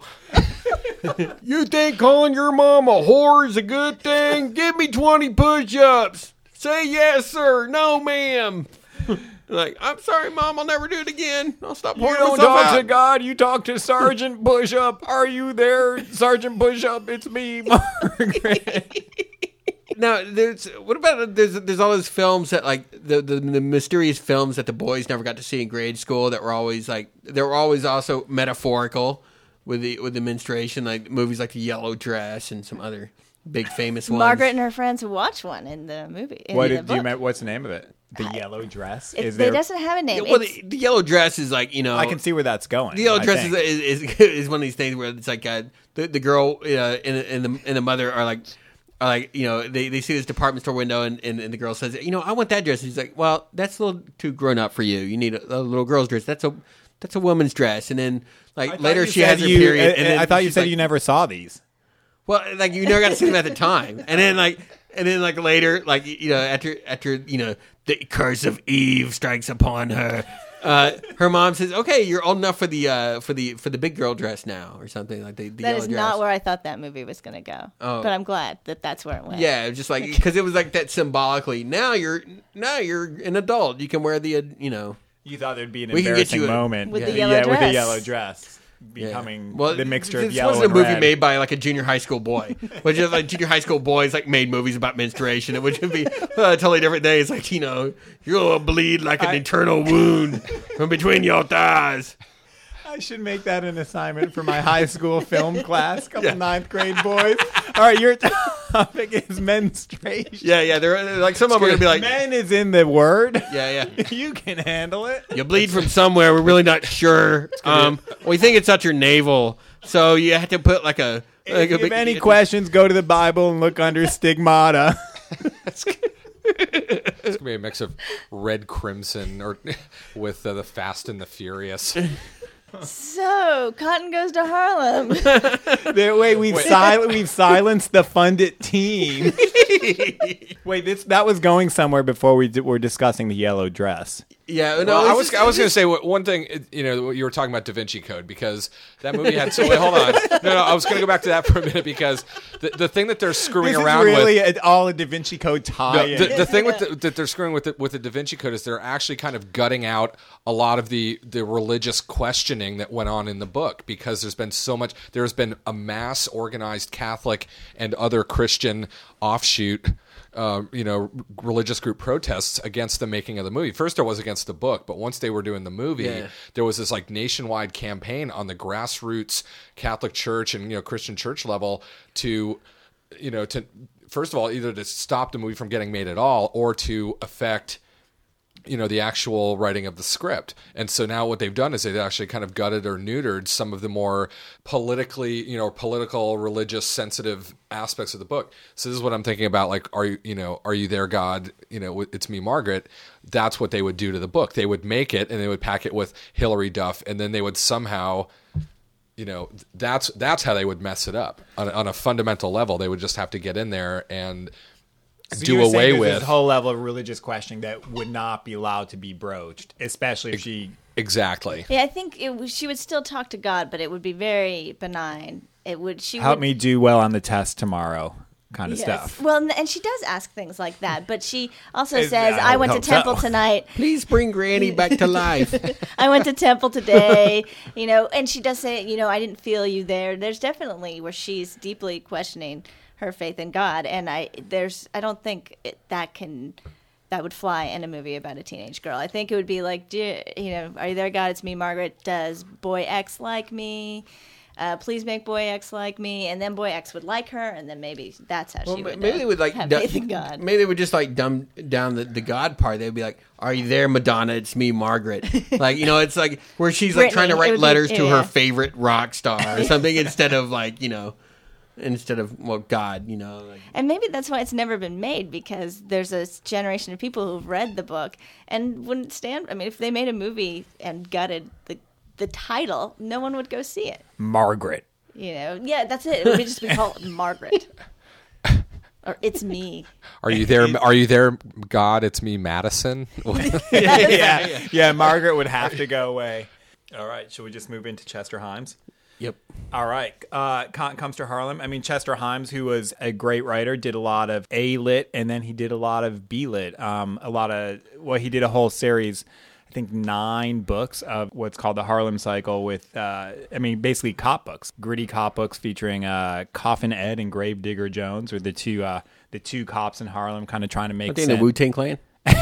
You think calling your mom a whore is a good thing? Give me twenty push-ups. Say yes, sir. No, ma'am. Like, I'm sorry, Mom. I'll never do it again. I'll stop You pouring don't myself talk out. to God, you talk to Sergeant Push-Up. Are you there, Sergeant Push-Up? It's me, Margaret. Now, there's what about there's there's all those films that like the, the the mysterious films that the boys never got to see in grade school that were always like they were always also metaphorical with the with the menstruation, like movies like The Yellow Dress and some other big famous ones. Margaret and her friends watch one in the movie. In What the did, do you book. mean, what's the name of it? The Yellow Dress? It, Is it there? doesn't have a name. Yeah, well, It's- the, the Yellow Dress is like, you know, I can see where that's going. The Yellow I Dress is, think. is, is is one of these things where it's like uh, the the girl uh, and, and the and the mother are like are like you know they, they see this department store window and, and, and the girl says, you know, I want that dress. And she's like, well, that's a little too grown up for you. You need a, a little girl's dress. That's a that's a woman's dress. And then I like thought later you she said has her you- period. I- And then I thought you she's said like, you never saw these. Well, like you never got to see them at the time, and then like, and then like later, like you know, after after you know, the curse of Eve strikes upon her. Uh, her mom says, "Okay, you're old enough for the uh, for the for the big girl dress now, or something like the, the that yellow is dress." not where I thought that movie was going to go. Oh. But I'm glad that that's where it went. Yeah, just like because it was like that symbolically. Now you're now you're an adult. You can wear the uh, you know. You thought there'd be an We can get embarrassing you a- moment With yeah. the yellow yeah, with the dress. yellow dress Yeah. becoming well, the mixture this of yellow wasn't and a movie red. made by like a junior high school boy, which is like junior high school boys like made movies about menstruation, which would be uh, a totally different day. It's like, you know, you'll bleed like an I- eternal wound from between your thighs. I should make that an assignment for my high school film class. Couple ninth grade boys. All right, your topic is menstruation. Yeah, yeah. They're like some of them are gonna be like, Men is in the word. yeah, yeah. You can handle it. You bleed from somewhere. We're really not sure. Um, we think it's at your navel, so you have to put like a. Like If a you have big- any questions, go to the Bible and look under stigmata. It's gonna be a mix of Red Crimson or with uh, the Fast and the Furious. So, Cotton Goes to Harlem. There, wait, we've sil- we've silenced the funded team. Wait, this that was going somewhere before we d- were discussing the yellow dress. Yeah, no. Well, it's I was just- I was going to say what- one thing. it- You know, you were talking about Da Vinci Code because that movie had. So wait, hold on. No, no, I was going to go back to that for a minute because the the thing that they're screwing This around is really with. a, all a Da Vinci Code tie. No, the, the thing with the, that they're screwing with the, with the Da Vinci Code is they're actually kind of gutting out a lot of the, the religious questioning that went on in the book because there's been so much. There's been a mass organized Catholic and other Christian offshoot. Uh, you know, religious group protests against the making of the movie. First, it was against the book, but once they were doing the movie, Yeah. there was this like nationwide campaign on the grassroots Catholic Church and you know Christian church level to, you know, to first of all either to stop the movie from getting made at all or to affect, you know, the actual writing of the script. And so now what they've done is they've actually kind of gutted or neutered some of the more politically, you know, political, religious, sensitive aspects of the book. So this is what I'm thinking about. Like, are you, you know, are you there, God? You know, it's me, Margaret. That's what they would do to the book. They would make it and they would pack it with Hillary Duff and then they would somehow, you know, that's, that's how they would mess it up on a, on a fundamental level. They would just have to get in there and So do you're saying away there's with this whole level of religious questioning that would not be allowed to be broached, especially if she. exactly. Yeah, I think it, was- she would still talk to God, but it would be very benign. It would. She Help would, me do well on the test tomorrow. kind of Yes. stuff. Well, and- and she does ask things like that, but she also Is- says, I "I went to hope temple so. tonight. Please bring Granny back to life. I went to temple today." You know, and she does say, "You know, I didn't feel you there." There's definitely where she's deeply questioning her faith in God, and I there's I don't think it, that can. That would fly in a movie about a teenage girl. I think it would be like, do, you know, are you there, God? It's me, Margaret. Does boy X like me? Uh, please make boy X like me. And then boy X would like her, and then maybe that's how Well, she would. maybe uh, they would like have du- faith in God. Maybe they would just like dumb down the, the God part. They'd be like, "Are you there, Madonna? It's me, Margaret." Like, you know, it's like where she's like Britney, trying to it write would be- letters to yeah. her favorite rock star or something instead of like, you know, instead of well, God, you know. Like, And maybe that's why it's never been made, because there's a generation of people who've read the book and wouldn't stand. I mean, if they made a movie and gutted the the title, no one would go see it. Margaret. You know, yeah, that's it. It would just be called Margaret, or It's Me. Are you there? Are you there, God? It's me, Madison. yeah, yeah, yeah. Margaret would have to go away. All right, should we just move into Chester Himes? yep. All right. Uh, con- comes to Harlem. I mean, Chester Himes, who was a great writer, did a lot of A-lit, and then he did a lot of B-lit. Um, a lot of, well, he did a whole series, I think nine books of what's called the Harlem Cycle with, uh, I mean, basically cop books, gritty cop books featuring uh, Coffin Ed and Gravedigger Jones, or the two uh, the two cops in Harlem kind of trying to make I think sense. the Wu-Tang Clan.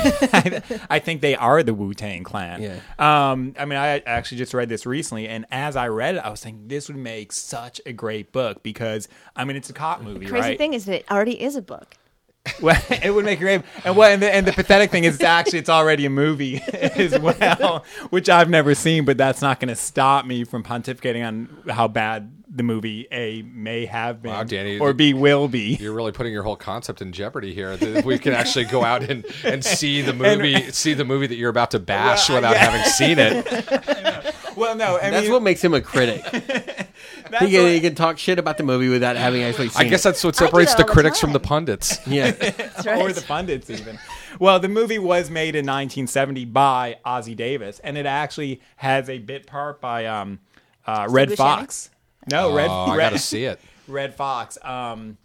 I, I think they are the Wu-Tang Clan. Yeah. Um, I mean, I actually just read this recently, and as I read it, I was thinking this would make such a great book because, I mean, it's a cop movie, Crazy right? thing is that it already is a book. Well, it would make a great. And what? And the, and the pathetic thing is, it's actually it's already a movie as well, which I've never seen. But that's not going to stop me from pontificating on how bad the movie A may have been, Wow, Danny, or B will be. You're really putting your whole concept in jeopardy here. If we can actually go out and, and see the movie, see the movie that you're about to bash Well, without yeah. having seen it. Well, no, I That's mean, what makes him a critic. that's he, can, what- he can talk shit about the movie without having actually seen I guess it. that's what I do separates that the all the critics from the time. pundits. Yeah. That's right. or the pundits even. Well, the movie was made in nineteen seventy by Ozzie Davis, and it actually has a bit part by um, uh, Red Buscemi? Fox. No, Red. Oh, I Red, got to see it. Red Fox. Um,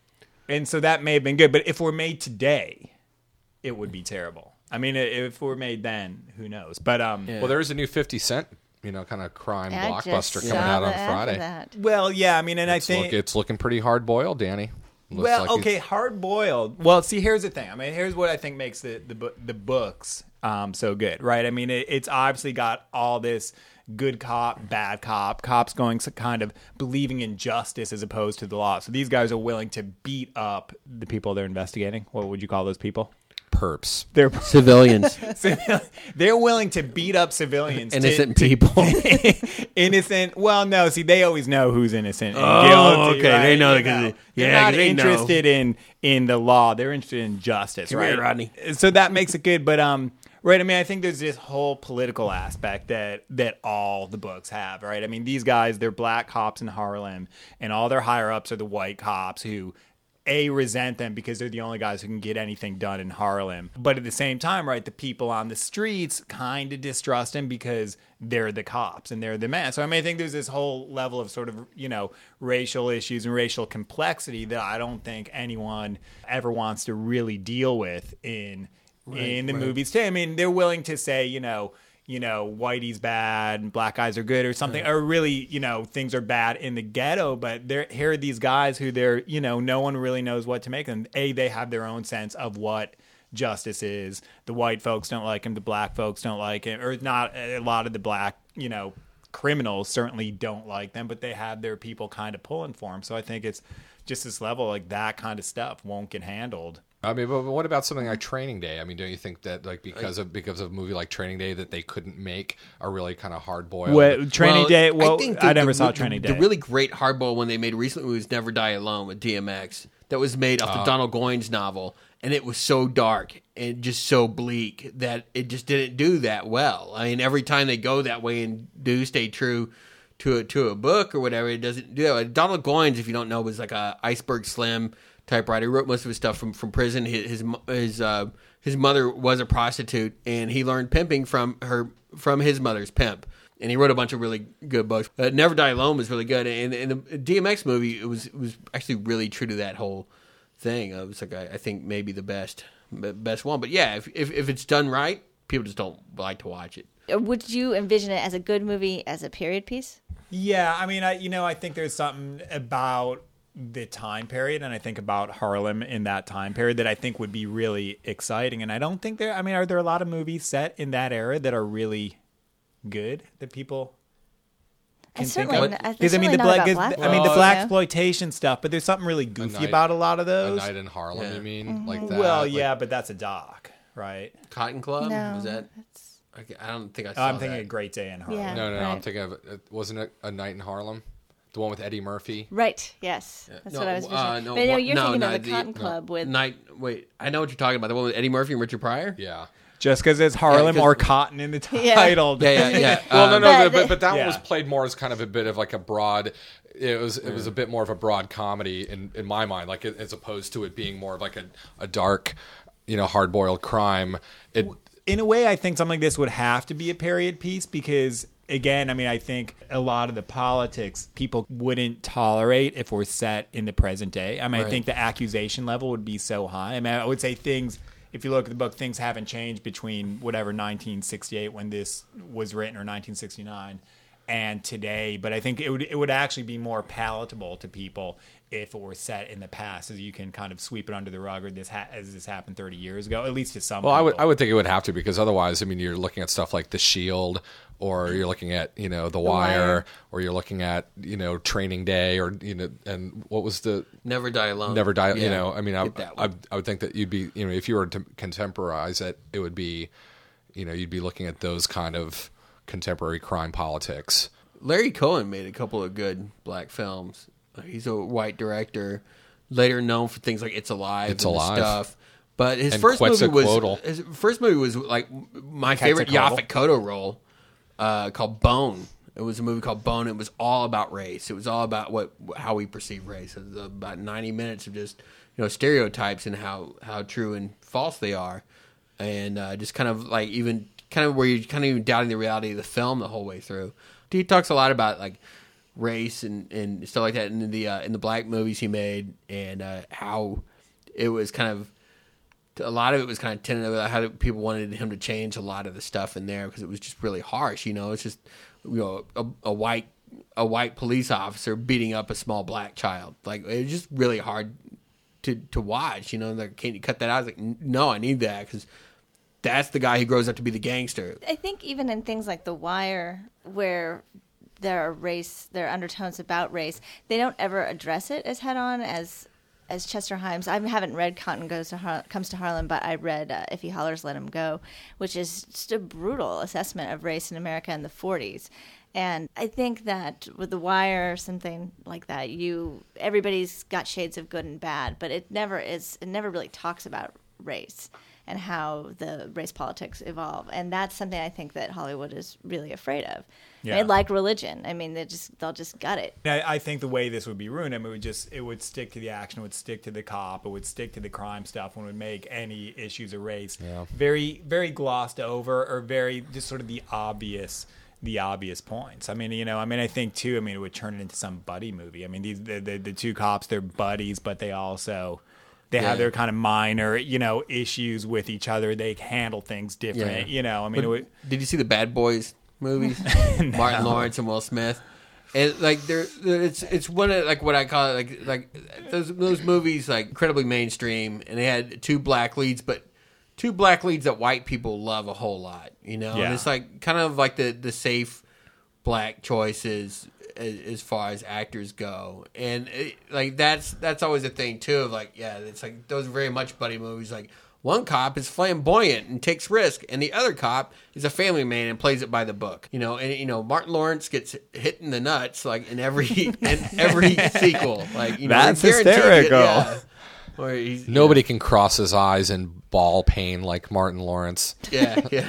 and so that may have been good, but if we're made today, it would be terrible. I mean, if we're made then, who knows? But um, Yeah. Well, there is a new fifty Cent, you know, kind of crime I just blockbuster saw coming out the on ad for Friday. that. well, yeah. I mean, and It's, I think look, it's looking pretty hard boiled, Danny. Looks well, like he's- okay, hard boiled. Well, see, here's the thing. I mean, here's what I think makes the the, bu- the books um, so good, right? I mean, it, it's obviously got all this good cop, bad cop, cops going so kind of believing in justice as opposed to the law. So these guys are willing to beat up the people they're investigating. What would you call those people? perps. They're Civilians. they're willing to beat up civilians, to- Innocent to- people. innocent. Well, no. See, they always know who's innocent. And Oh, guilty, okay, right? they know You because they- they're yeah, not 'cause they know. interested in in the law. They're interested in justice, Come right? here, Rodney. So that makes it good. But um, right. I mean, I think there's this whole political aspect that that all the books have, right? I mean, these guys, they're black cops in Harlem, and all their higher ups are the white cops who A, resent them because they're the only guys who can get anything done in Harlem. But at the same time, right, the people on the streets kind of distrust them because they're the cops and they're the men. So I mean, I think there's this whole level of sort of, you know, racial issues and racial complexity that I don't think anyone ever wants to really deal with in in the movies today. I mean, they're willing to say, you know, you know, whitey's bad and black guys are good or something, or really, you know, things are bad in the ghetto, but they're, here are these guys who they're, you know, no one really knows what to make them. A, they have their own sense of what justice is. The white folks don't like him. The black folks don't like him, or not a lot of the black, you know, criminals certainly don't like them, but they have their people kind of pulling for them. So I think it's just this level, like that kind of stuff won't get handled. I mean, but what about something like Training Day? I mean, don't you think that, like, because of because of a movie like Training Day, that they couldn't make a really kind of hard boiled? Well, Training Well, Day, well, I, think the- never the- saw the- Training the, Day. The really great hardball one they made recently was Never Die Alone with D M X. That was made off the Donald Goines novel, and it was so dark and just so bleak that it just didn't do that well. I mean, every time they go that way and do stay true to a, to a book or whatever, it doesn't do that. Donald Goines, if you don't know, was like a Iceberg Slim type writer. He wrote most of his stuff from, from prison. His his his, uh, his mother was a prostitute, and he learned pimping from her from his mother's pimp. And he wrote a bunch of really good books. Uh, Never Die Alone was really good, and, and the D M X movie it was it was actually really true to that whole thing. It was like I, I think maybe the best best one. But yeah, if, if if it's done right, people just don't like to watch it. Would you envision it as a good movie, as a period piece? Yeah, I mean, I you know, I think there's something about the time period, and I think about Harlem in that time period that I think would be really exciting. And I don't think there. I mean, are there a lot of movies set in that era that are really good that people can think certainly, of? I, Because I mean, the black, black, I mean, the black exploitation stuff, but there's something really goofy Night- about a lot of A those. Night in Harlem, Yeah. you mean? Mm-hmm. Like that? Well, Like- yeah, but that's a doc, right? Cotton Club No, was that? it's- I, I don't think I Oh, saw I'm thinking that. A Great Day in Harlem. Yeah. No, no, no. I'm Right. thinking of, uh, wasn't it A Night in Harlem? The one with Eddie Murphy? Right. Yes, that's No, what I was uh, envisioning. no, but no, what- you're no, thinking no, of the, the- Cotton no. Club with. Night. Wait, I know what you're talking about. The one with Eddie Murphy and Richard Pryor. Yeah. Just because it's Harlem 'cause- or Cotton in the Yeah. title. Yeah, yeah, yeah. Well, no, Um, no, But- but, but, but that one Yeah. was played more as kind of a bit of like a broad. It was it was a bit more of a broad comedy in, in my mind, like as opposed to it being more of like a, a dark, you know, hard boiled crime. It In a way, I think something like this would have to be a period piece because, again, I mean, I think a lot of the politics people wouldn't tolerate if we're set in the present day. I mean, I Right. think the accusation level would be so high. I mean, I would say things, if you look at the book, things haven't changed between whatever nineteen sixty-eight when this was written or nineteen sixty-nine and today. But I think it would it would actually be more palatable to people if it were set in the past, so you can kind of sweep it under the rug, or this ha- as this happened thirty years ago, at least to some. well, I would people. I would think it would have to, because otherwise, I mean, you're looking at stuff like The Shield, or you're looking at, you know, The Wire, Wire. or you're looking at, you know, Training Day, or, you know, and what was the Never Die Alone. Never Die. Yeah, You know, I mean, I, get that I, one. I would think that you'd be, you know, if you were to contemporize it, it would be, you know, you'd be looking at those kind of contemporary crime politics. Larry Cohen made a couple of good black films. He's a white director, later known for things like It's Alive It's and Alive. stuff. But his And first movie Quetzalcoatl. was his first movie was like my favorite Quetzalcoatl. Yaphet Kotto role, uh, called Bone. It was a movie called Bone. It was all about race. It was all about what how we perceive race. It was about ninety minutes of just, you know, stereotypes and how, how true and false they are, and uh, just kind of like even kind of where you're kind of even doubting the reality of the film the whole way through. He talks a lot about like race and, and stuff like that in the uh, in the black movies he made, and uh, how it was kind of a lot of it was kind of tentative, how people wanted him to change a lot of the stuff in there because it was just really harsh. You know, it's just, you know, a, a white a white police officer beating up a small black child. Like, it was just really hard to to watch. You know, like, can't you cut that out? I was like, no, I need that because that's the guy who grows up to be the gangster. I think even in things like The Wire, where there are race, there are undertones about race, they don't ever address it as head on as as Chester Himes. I haven't read Cotton Goes to Har- Comes to Harlem, but I read uh, If He Hollers, Let Him Go, which is just a brutal assessment of race in America in the forties. And I think that with The Wire or something like that, you everybody's got shades of good and bad, but it never is. It never really talks about race and how the race politics evolve. And that's something I think that Hollywood is really afraid of. Yeah. They like religion. I mean, they just they'll just gut it. I, I think the way this would be ruined, I mean, it would just it would stick to the action, it would stick to the cop, it would stick to the crime stuff, and would make any issues of race Yeah. very, very glossed over, or very just sort of the obvious, the obvious points. I mean, you know, I mean, I think too. I mean, it would turn it into some buddy movie. I mean, these the the, the two cops, they're buddies, but they also. They Yeah. have their kind of minor, you know, issues with each other. They handle things different, Yeah. you know. I mean, But it would, did you see the Bad Boys movies? Martin Lawrence and Will Smith. And like they're, they're- it's it's one of like what I call it like like those those movies like incredibly mainstream, and they had two black leads, but two black leads that white people love a whole lot, you know. Yeah. And it's like kind of like the the safe black choices as, as far as actors go, and it, like that's that's always a thing too. Of like, yeah, it's like those are very much buddy movies. Like one cop is flamboyant and takes risk, and the other cop is a family man and plays it by the book. You know, and you know Martin Lawrence gets hit in the nuts like in every in every sequel. Like, you know, That's guaranteed it, hysterical. yeah. Or he's, you Nobody can cross his eyes in ball pain like Martin Lawrence. know, yeah, yeah.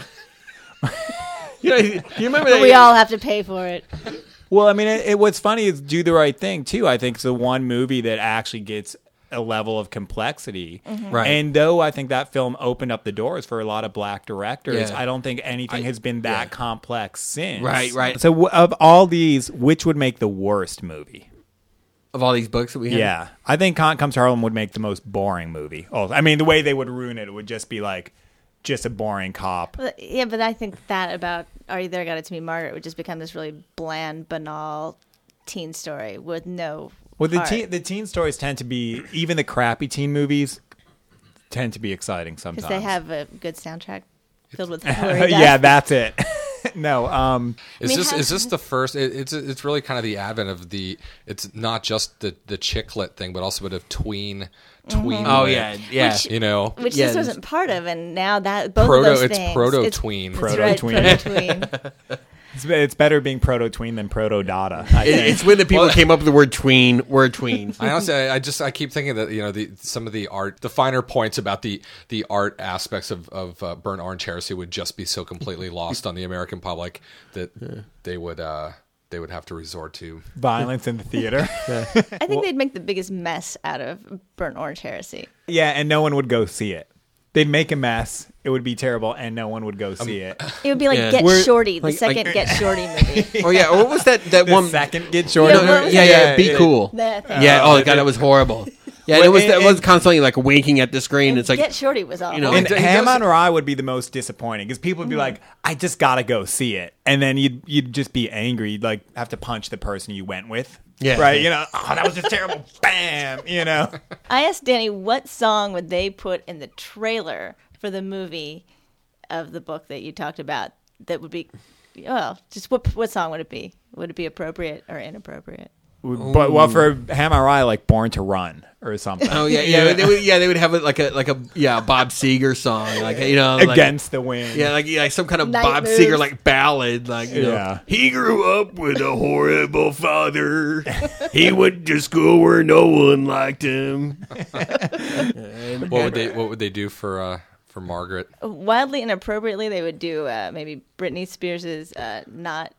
You know, you remember But that? we all have to pay for it. well, I mean, it, it, what's funny is Do the Right Thing too. I think it's the one movie that actually gets a level of complexity. Right. And though I think that film opened up the doors for a lot of black directors, Yeah. I don't think anything I- has been that yeah. complex since. Right, right. So w- of all these, which would make the worst movie? of all these books that we have. Yeah, I think Kant Comes to Harlem would make the most boring movie. Oh, I mean, the way they would ruin it, it would just be like just a boring cop. But, yeah, but I think that about Are You There, Got It To Me, Margaret would just become this really bland, banal teen story with no Well, the heart. teen the teen stories tend to be, even the crappy teen movies tend to be exciting sometimes. Because they have a good soundtrack filled with Hilary Duff. Yeah, that's it. No, um, Is mean, this how- is this the first? It, it's it's really kind of the advent of the. It's not just the the chicklet thing, but also a bit of tween, tween. Oh lit, yeah, yeah. Which- you know, Which Yeah, this there's- wasn't part of, and now that both Proto- of those it's things, proto-tween. It's, Proto-tween. Right, proto-tween. it's, it's better being proto-tween than proto-dada. I It- think. it's when the people came up with the word tween, word tweens. I honestly, I, I just, I keep thinking that you know, the some of the art, the finer points about the the art aspects of of uh, Burnt Orange Heresy would just be so completely lost on the American public that they would uh, they would have to resort to. Violence in the theater. I think they'd make the biggest mess out of Burnt Orange Heresy. Yeah, and no one would go see it. They'd make a mess. It would be terrible, and no one would go see it. It would be like Yeah. Get We're- Shorty, the like- second like- Get Shorty movie. Oh yeah, or what was that that The one? second Get Shorty. Yeah, No, what no, was yeah, it? yeah, Be yeah. Cool. That thing. Yeah. Uh, Oh god, that was horrible. Yeah, Well, it was and- that was and- constantly like winking at the screen. It's like Get Shorty was awful. you know, And He Ham does- on Rye would be the most disappointing because people would Mm-hmm. be like, "I just gotta go see it," and then you'd you'd just be angry. You'd like have to punch the person you went with. Yeah. Right. You know, oh, that was just terrible. Bam. You know. I asked Danny what song would they put in the trailer for the movie of the book that you talked about that would be, well, just what what song would it be? Would it be appropriate or inappropriate? But well, for Ham on Rye, like "Born to Run" or something. Oh yeah, yeah, they would, yeah. They would have it like a like a yeah Bob Seger song, like you know, like, Against the Wind. yeah, like, yeah, like some kind of Night Bob Moves. Seger like ballad, like you know, Yeah. he grew up with a horrible father. He went to school where no one liked him. And- What would they What would they do for uh, for Margaret? Wildly inappropriately, they would do uh, maybe Britney Spears's uh, "Not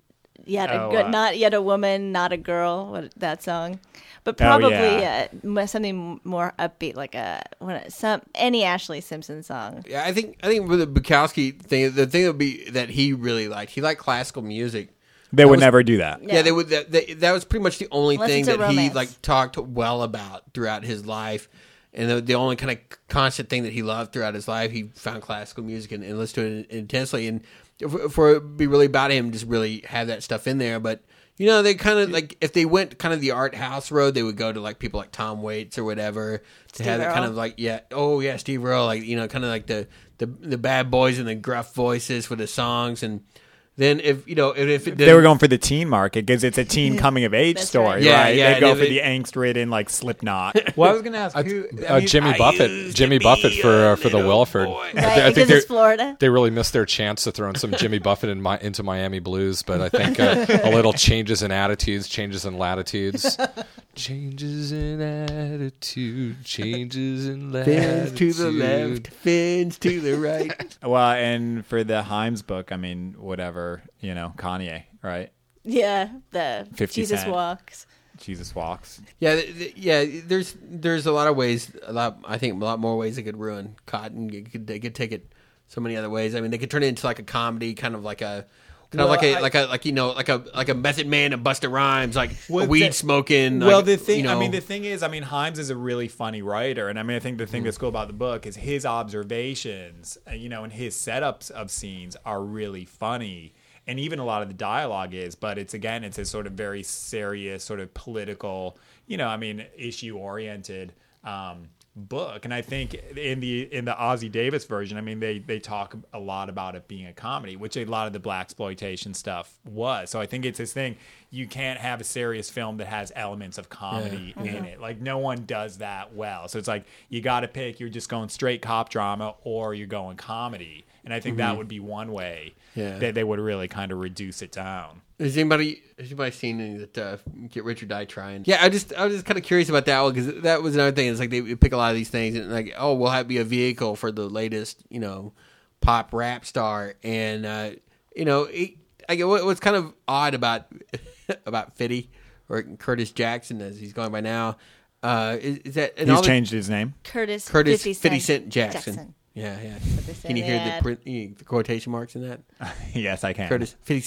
Yet a Oh, Good, uh, Not Yet a Woman, Not a Girl," what, that song. But Oh, probably yeah. uh, m- something more upbeat, like a what, some any Ashley Simpson song. Yeah, I think I think with the Bukowski thing, the thing that would be that he really liked, he liked classical music. They That would was- never do that. Yeah. Yeah, they would. That, that, that was pretty much the only Unless thing it's a that he romance. like talked well about throughout his life, and the, the only kind of constant thing that he loved throughout his life, he found classical music and, and listened to it intensely. And for, for it to be really about him, just really have that stuff in there. But you know, they kind of like if they went kind of the art house road, they would go to like people like Tom Waits or whatever to Steve have that kind Earle. of like yeah, oh yeah, Steve Earle, like you know, kind of like the the the bad boys and the gruff voices for the songs and. Then if you know if, if They were going for the teen market because it's a teen coming of age That's story, right. Yeah, right? yeah, They go they- for the angst-ridden like Slipknot. Well, I was going to ask who Uh, Jimmy Buffett, Jimmy Buffett for uh, for the Wilford. boy. I, Right, thi- I think because they're- it's Florida. they really missed their chance to throw in some Jimmy Buffett in my, into Miami Blues, but I think uh, a little changes in attitudes, changes in latitudes, changes in attitude, changes in Fins latitude. to the left, fins to the right. Well, and for the Himes book, I mean, whatever, you know, Kanye, right? Yeah, the fifty Jesus Cent. Walks. Jesus Walks. Yeah, th- th- yeah. There's there's a lot of ways. A lot. I think a lot more ways they could ruin Cotton. They could, they could take it so many other ways. I mean, they could turn it into like a comedy, kind of like a. Kind Well, of like a I- like a like you know like a like a Method Man and Busta Rhymes, like Well, a weed the- smoking. Well, like, the thing, you know, I mean, the thing is, I mean, Himes is a really funny writer, and I mean, I think the thing that's cool about the book is his observations, uh, you know, and his setups of scenes are really funny, and even a lot of the dialogue is. But it's again, it's a sort of very serious, sort of political, you know, I mean, issue oriented. Um, book, and I think in the in the Ozzie Davis version, I mean, they they talk a lot about it being a comedy, which a lot of the blaxploitation stuff was. So I think it's this thing, you can't have a serious film that has elements of comedy in it. Like no one does that well. So it's like you got to pick, you're just going straight cop drama or you're going comedy. And I think that would be one way Yeah. that they would really kind of reduce it down. Has anybody has anybody seen any that uh, Get Rich or Die Trying? Yeah, I just I was just kind of curious about that one because that was another thing. It's like they pick a lot of these things and like, oh, we'll have be a vehicle for the latest, you know, pop rap star, and uh, you know, it, I get what, what's kind of odd about about Fitty or Curtis Jackson as he's going by now uh, is, is that and He's all the- changed his name. Curtis, Curtis fifty Fifty Cent, Cent Jackson. Jackson. Yeah, yeah. What they say Can you in hear the the, ad. print, the quotation marks in that? Yes, I can. Curtis Fifty Cent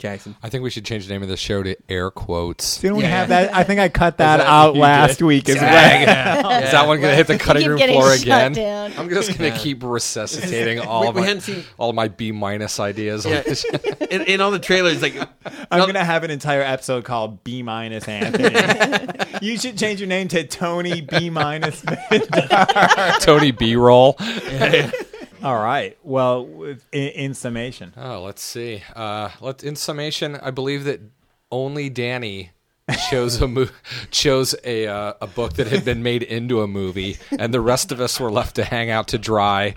Jackson. I think we should change the name of the show to Air Quotes. Didn't we Yeah. have that? I think I cut that that- out you last did. week as well. Is that one going to hit the cutting Keep room getting floor shut again? down. I'm just going to keep resuscitating all We- of we my, hadn't seen- all of my B minus ideas. Yeah. in, in all the trailers, like I'm going to have an entire episode called B minus Anthony. You should change your name to Tony B minus. Tony B roll. All right. Well, with- in, in summation, Oh, let's see. Uh, let in summation, I believe that only Danny chose a mo- chose a uh, a book that had been made into a movie, and the rest of us were left to hang out to dry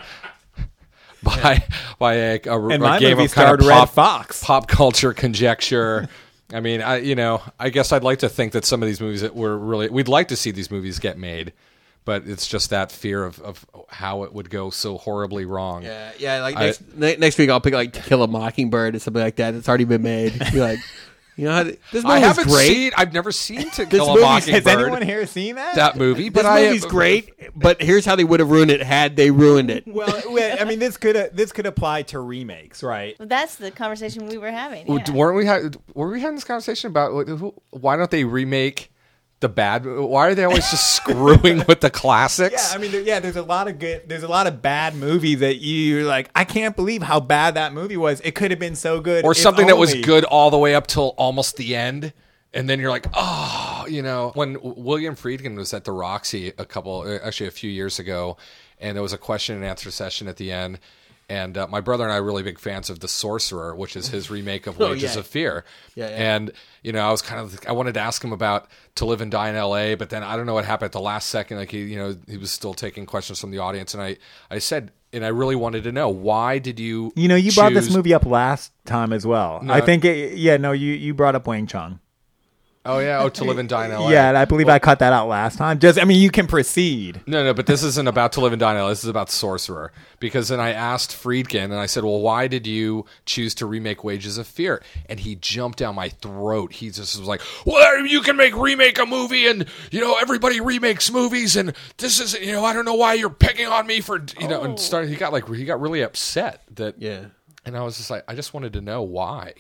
by by a, a, and a my game movie of kind starred of Red pop, Fox. pop culture conjecture. I mean, I you know, I guess I'd like to think that some of these movies that were really we'd like to see these movies get made, but it's just that fear of, of how it would go so horribly wrong. yeah, yeah. Like I- next ne- next week, I'll pick like To Kill a Mockingbird or something like that. It's already been made. Be like, you know, how th- this I movie's haven't great. seen. I've never seen To Kill a movie's- Mockingbird. Has anyone here seen that? that movie? But This I movie's great, but here's how they would have ruined it had they ruined it. Well, well, I mean, this could this could apply to remakes, right? Well, that's the conversation we were having. Well, Yeah. weren't we? Ha- were we having this conversation about like, who, why don't they remake the bad? Why are they always just screwing with the classics? Yeah, I mean, there, yeah. There's a lot of good. There's a lot of bad movies that you're like, I can't believe how bad that movie was. It could have been so good, or if something that was only- good all the way up till almost the end, and then you're like, oh, you know. When W- William Friedkin was at the Roxy a couple, uh, actually a few years ago, and there was a question and answer session at the end. And uh, my brother and I are really big fans of The Sorcerer, which is his remake of Oh, Wages yeah. of Fear. Yeah, yeah. And, you know, I was kind of, I wanted to ask him about To Live and Die in L A, but then I don't know what happened at the last second. Like, he, you know, he was still taking questions from the audience. And I, I said, and I really wanted to know, why did you You know, you brought this choose- movie up last time as well. No. I think, it, yeah, no, you you brought up Wang Chung. Oh, yeah. Oh, To Live and Die in L A. Yeah, and I believe I cut that out last time. Just, I mean, you can proceed. No, no, but this isn't about To Live and Die in L A. This is about Sorcerer. Because then I asked Friedkin, and I said, well, why did you choose to remake Wages of Fear? And he jumped down my throat. He just was like, well, you can make remake a movie, and, you know, everybody remakes movies, and this is, you know, I don't know why you're picking on me for, you know, and started, he got like, he got really upset that, Yeah. and I was just like, I just wanted to know why.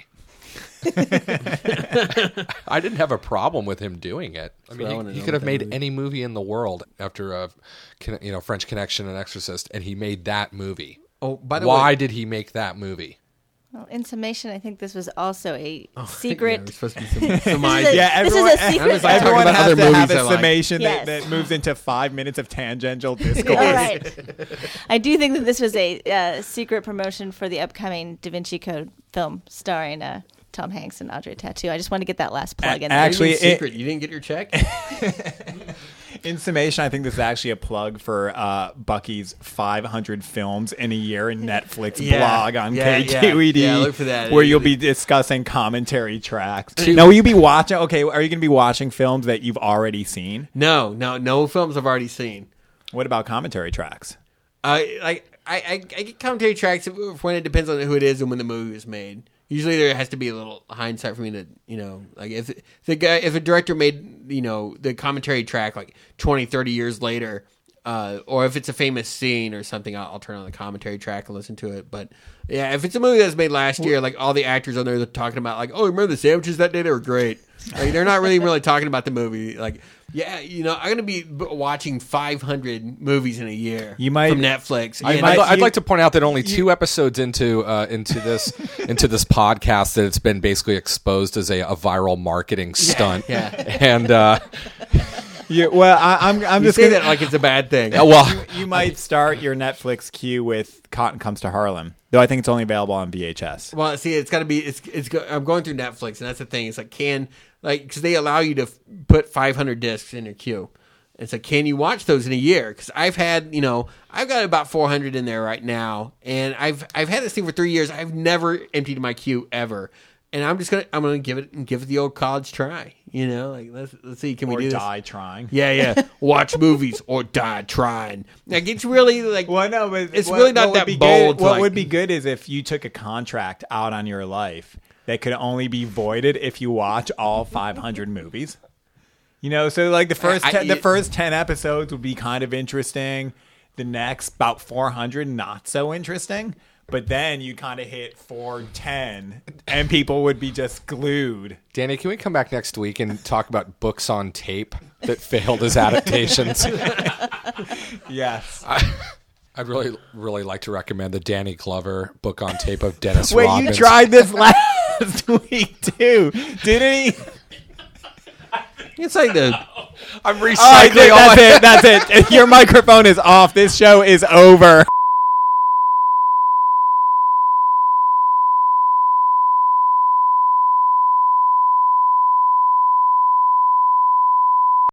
I didn't have a problem with him doing it. I mean, I he, wanna he know could what have that made movie- any movie in the world after uh, Con- you know, French Connection and Exorcist, and he made that movie. Oh, by the Why way, did he make that movie? Well, in summation, I think this was also a yeah, secret. we're supposed to be some, some This is a- Yeah, this everyone, is a secret. was like talking everyone about has other to have movies a I like. summation Yes. that, that moves into five minutes of tangential discourse. All right. I do think that this was a uh, secret promotion for the upcoming Da Vinci Code film starring uh, Tom Hanks and Audrey Tautou. I just want to get that last plug in there. actually, Actually, it- secret. You didn't get your check. In summation, I think this is actually a plug for uh, Bucky's five hundred films in a year in Netflix Yeah. blog on Yeah, K Q E D. yeah. Yeah, look for that. Where you'll be discussing commentary tracks. Now, will you be watching? Okay, are you going to be watching films that you've already seen? No, no, no films I've already seen. What about commentary tracks? I like I, I, I get commentary tracks when it depends on who it is and when the movie was made. Usually there has to be a little hindsight for me to, you know, like if the guy, if a director made, you know, the commentary track like twenty, thirty years later, uh, or if it's a famous scene or something, I'll, I'll turn on the commentary track and listen to it. But yeah, if it's a movie that was made last year, like all the actors on there are talking about like, oh, remember the sandwiches that day? They were great. Like they're not really really talking about the movie. Like, yeah, you know, I'm gonna be b- watching five hundred movies in a year. You might- from Netflix. I, And I'd, I- I'd like to point out that only two episodes into uh, into this into this podcast that it's been basically exposed as a, a viral marketing stunt. yeah. And uh, Yeah, well, I, I'm I'm you just say gonna, that like it's a bad thing. well, you might start your Netflix queue with Cotton Comes to Harlem, though I think it's only available on V H S. Well, see, it's got to be. It's it's. Go, I'm going through Netflix, and that's the thing. It's like can like because they allow you to f- put five hundred discs in your queue. It's like, can you watch those in a year? Because I've had, you know, I've got about four hundred in there right now, and I've I've had this thing for three years. I've never emptied my queue ever, and I'm just gonna I'm gonna give it and give it the old college try. You know, like let's let's see, can Or we do die this? trying. Yeah, yeah. Watch movies or die trying. Like it's really like Well, no, but It's what- really not what would that be bold Good, to, what like- would be good is if you took a contract out on your life that could only be voided if you watch all five hundred movies. You know, so like the first I- ten, the it- first ten episodes would be kind of interesting. The next about four hundred not so interesting. but then you kind of hit four ten, and people would be just glued. Danny, can we come back next week and talk about books on tape that failed as adaptations? Yes. I, I'd really, really like to recommend the Danny Glover book on tape of Dennis Wait, Robbins. you tried this last week too, didn't he? It's like the. I'm recycling All right, all that's my- it. That's it. Your microphone is off. This show is over.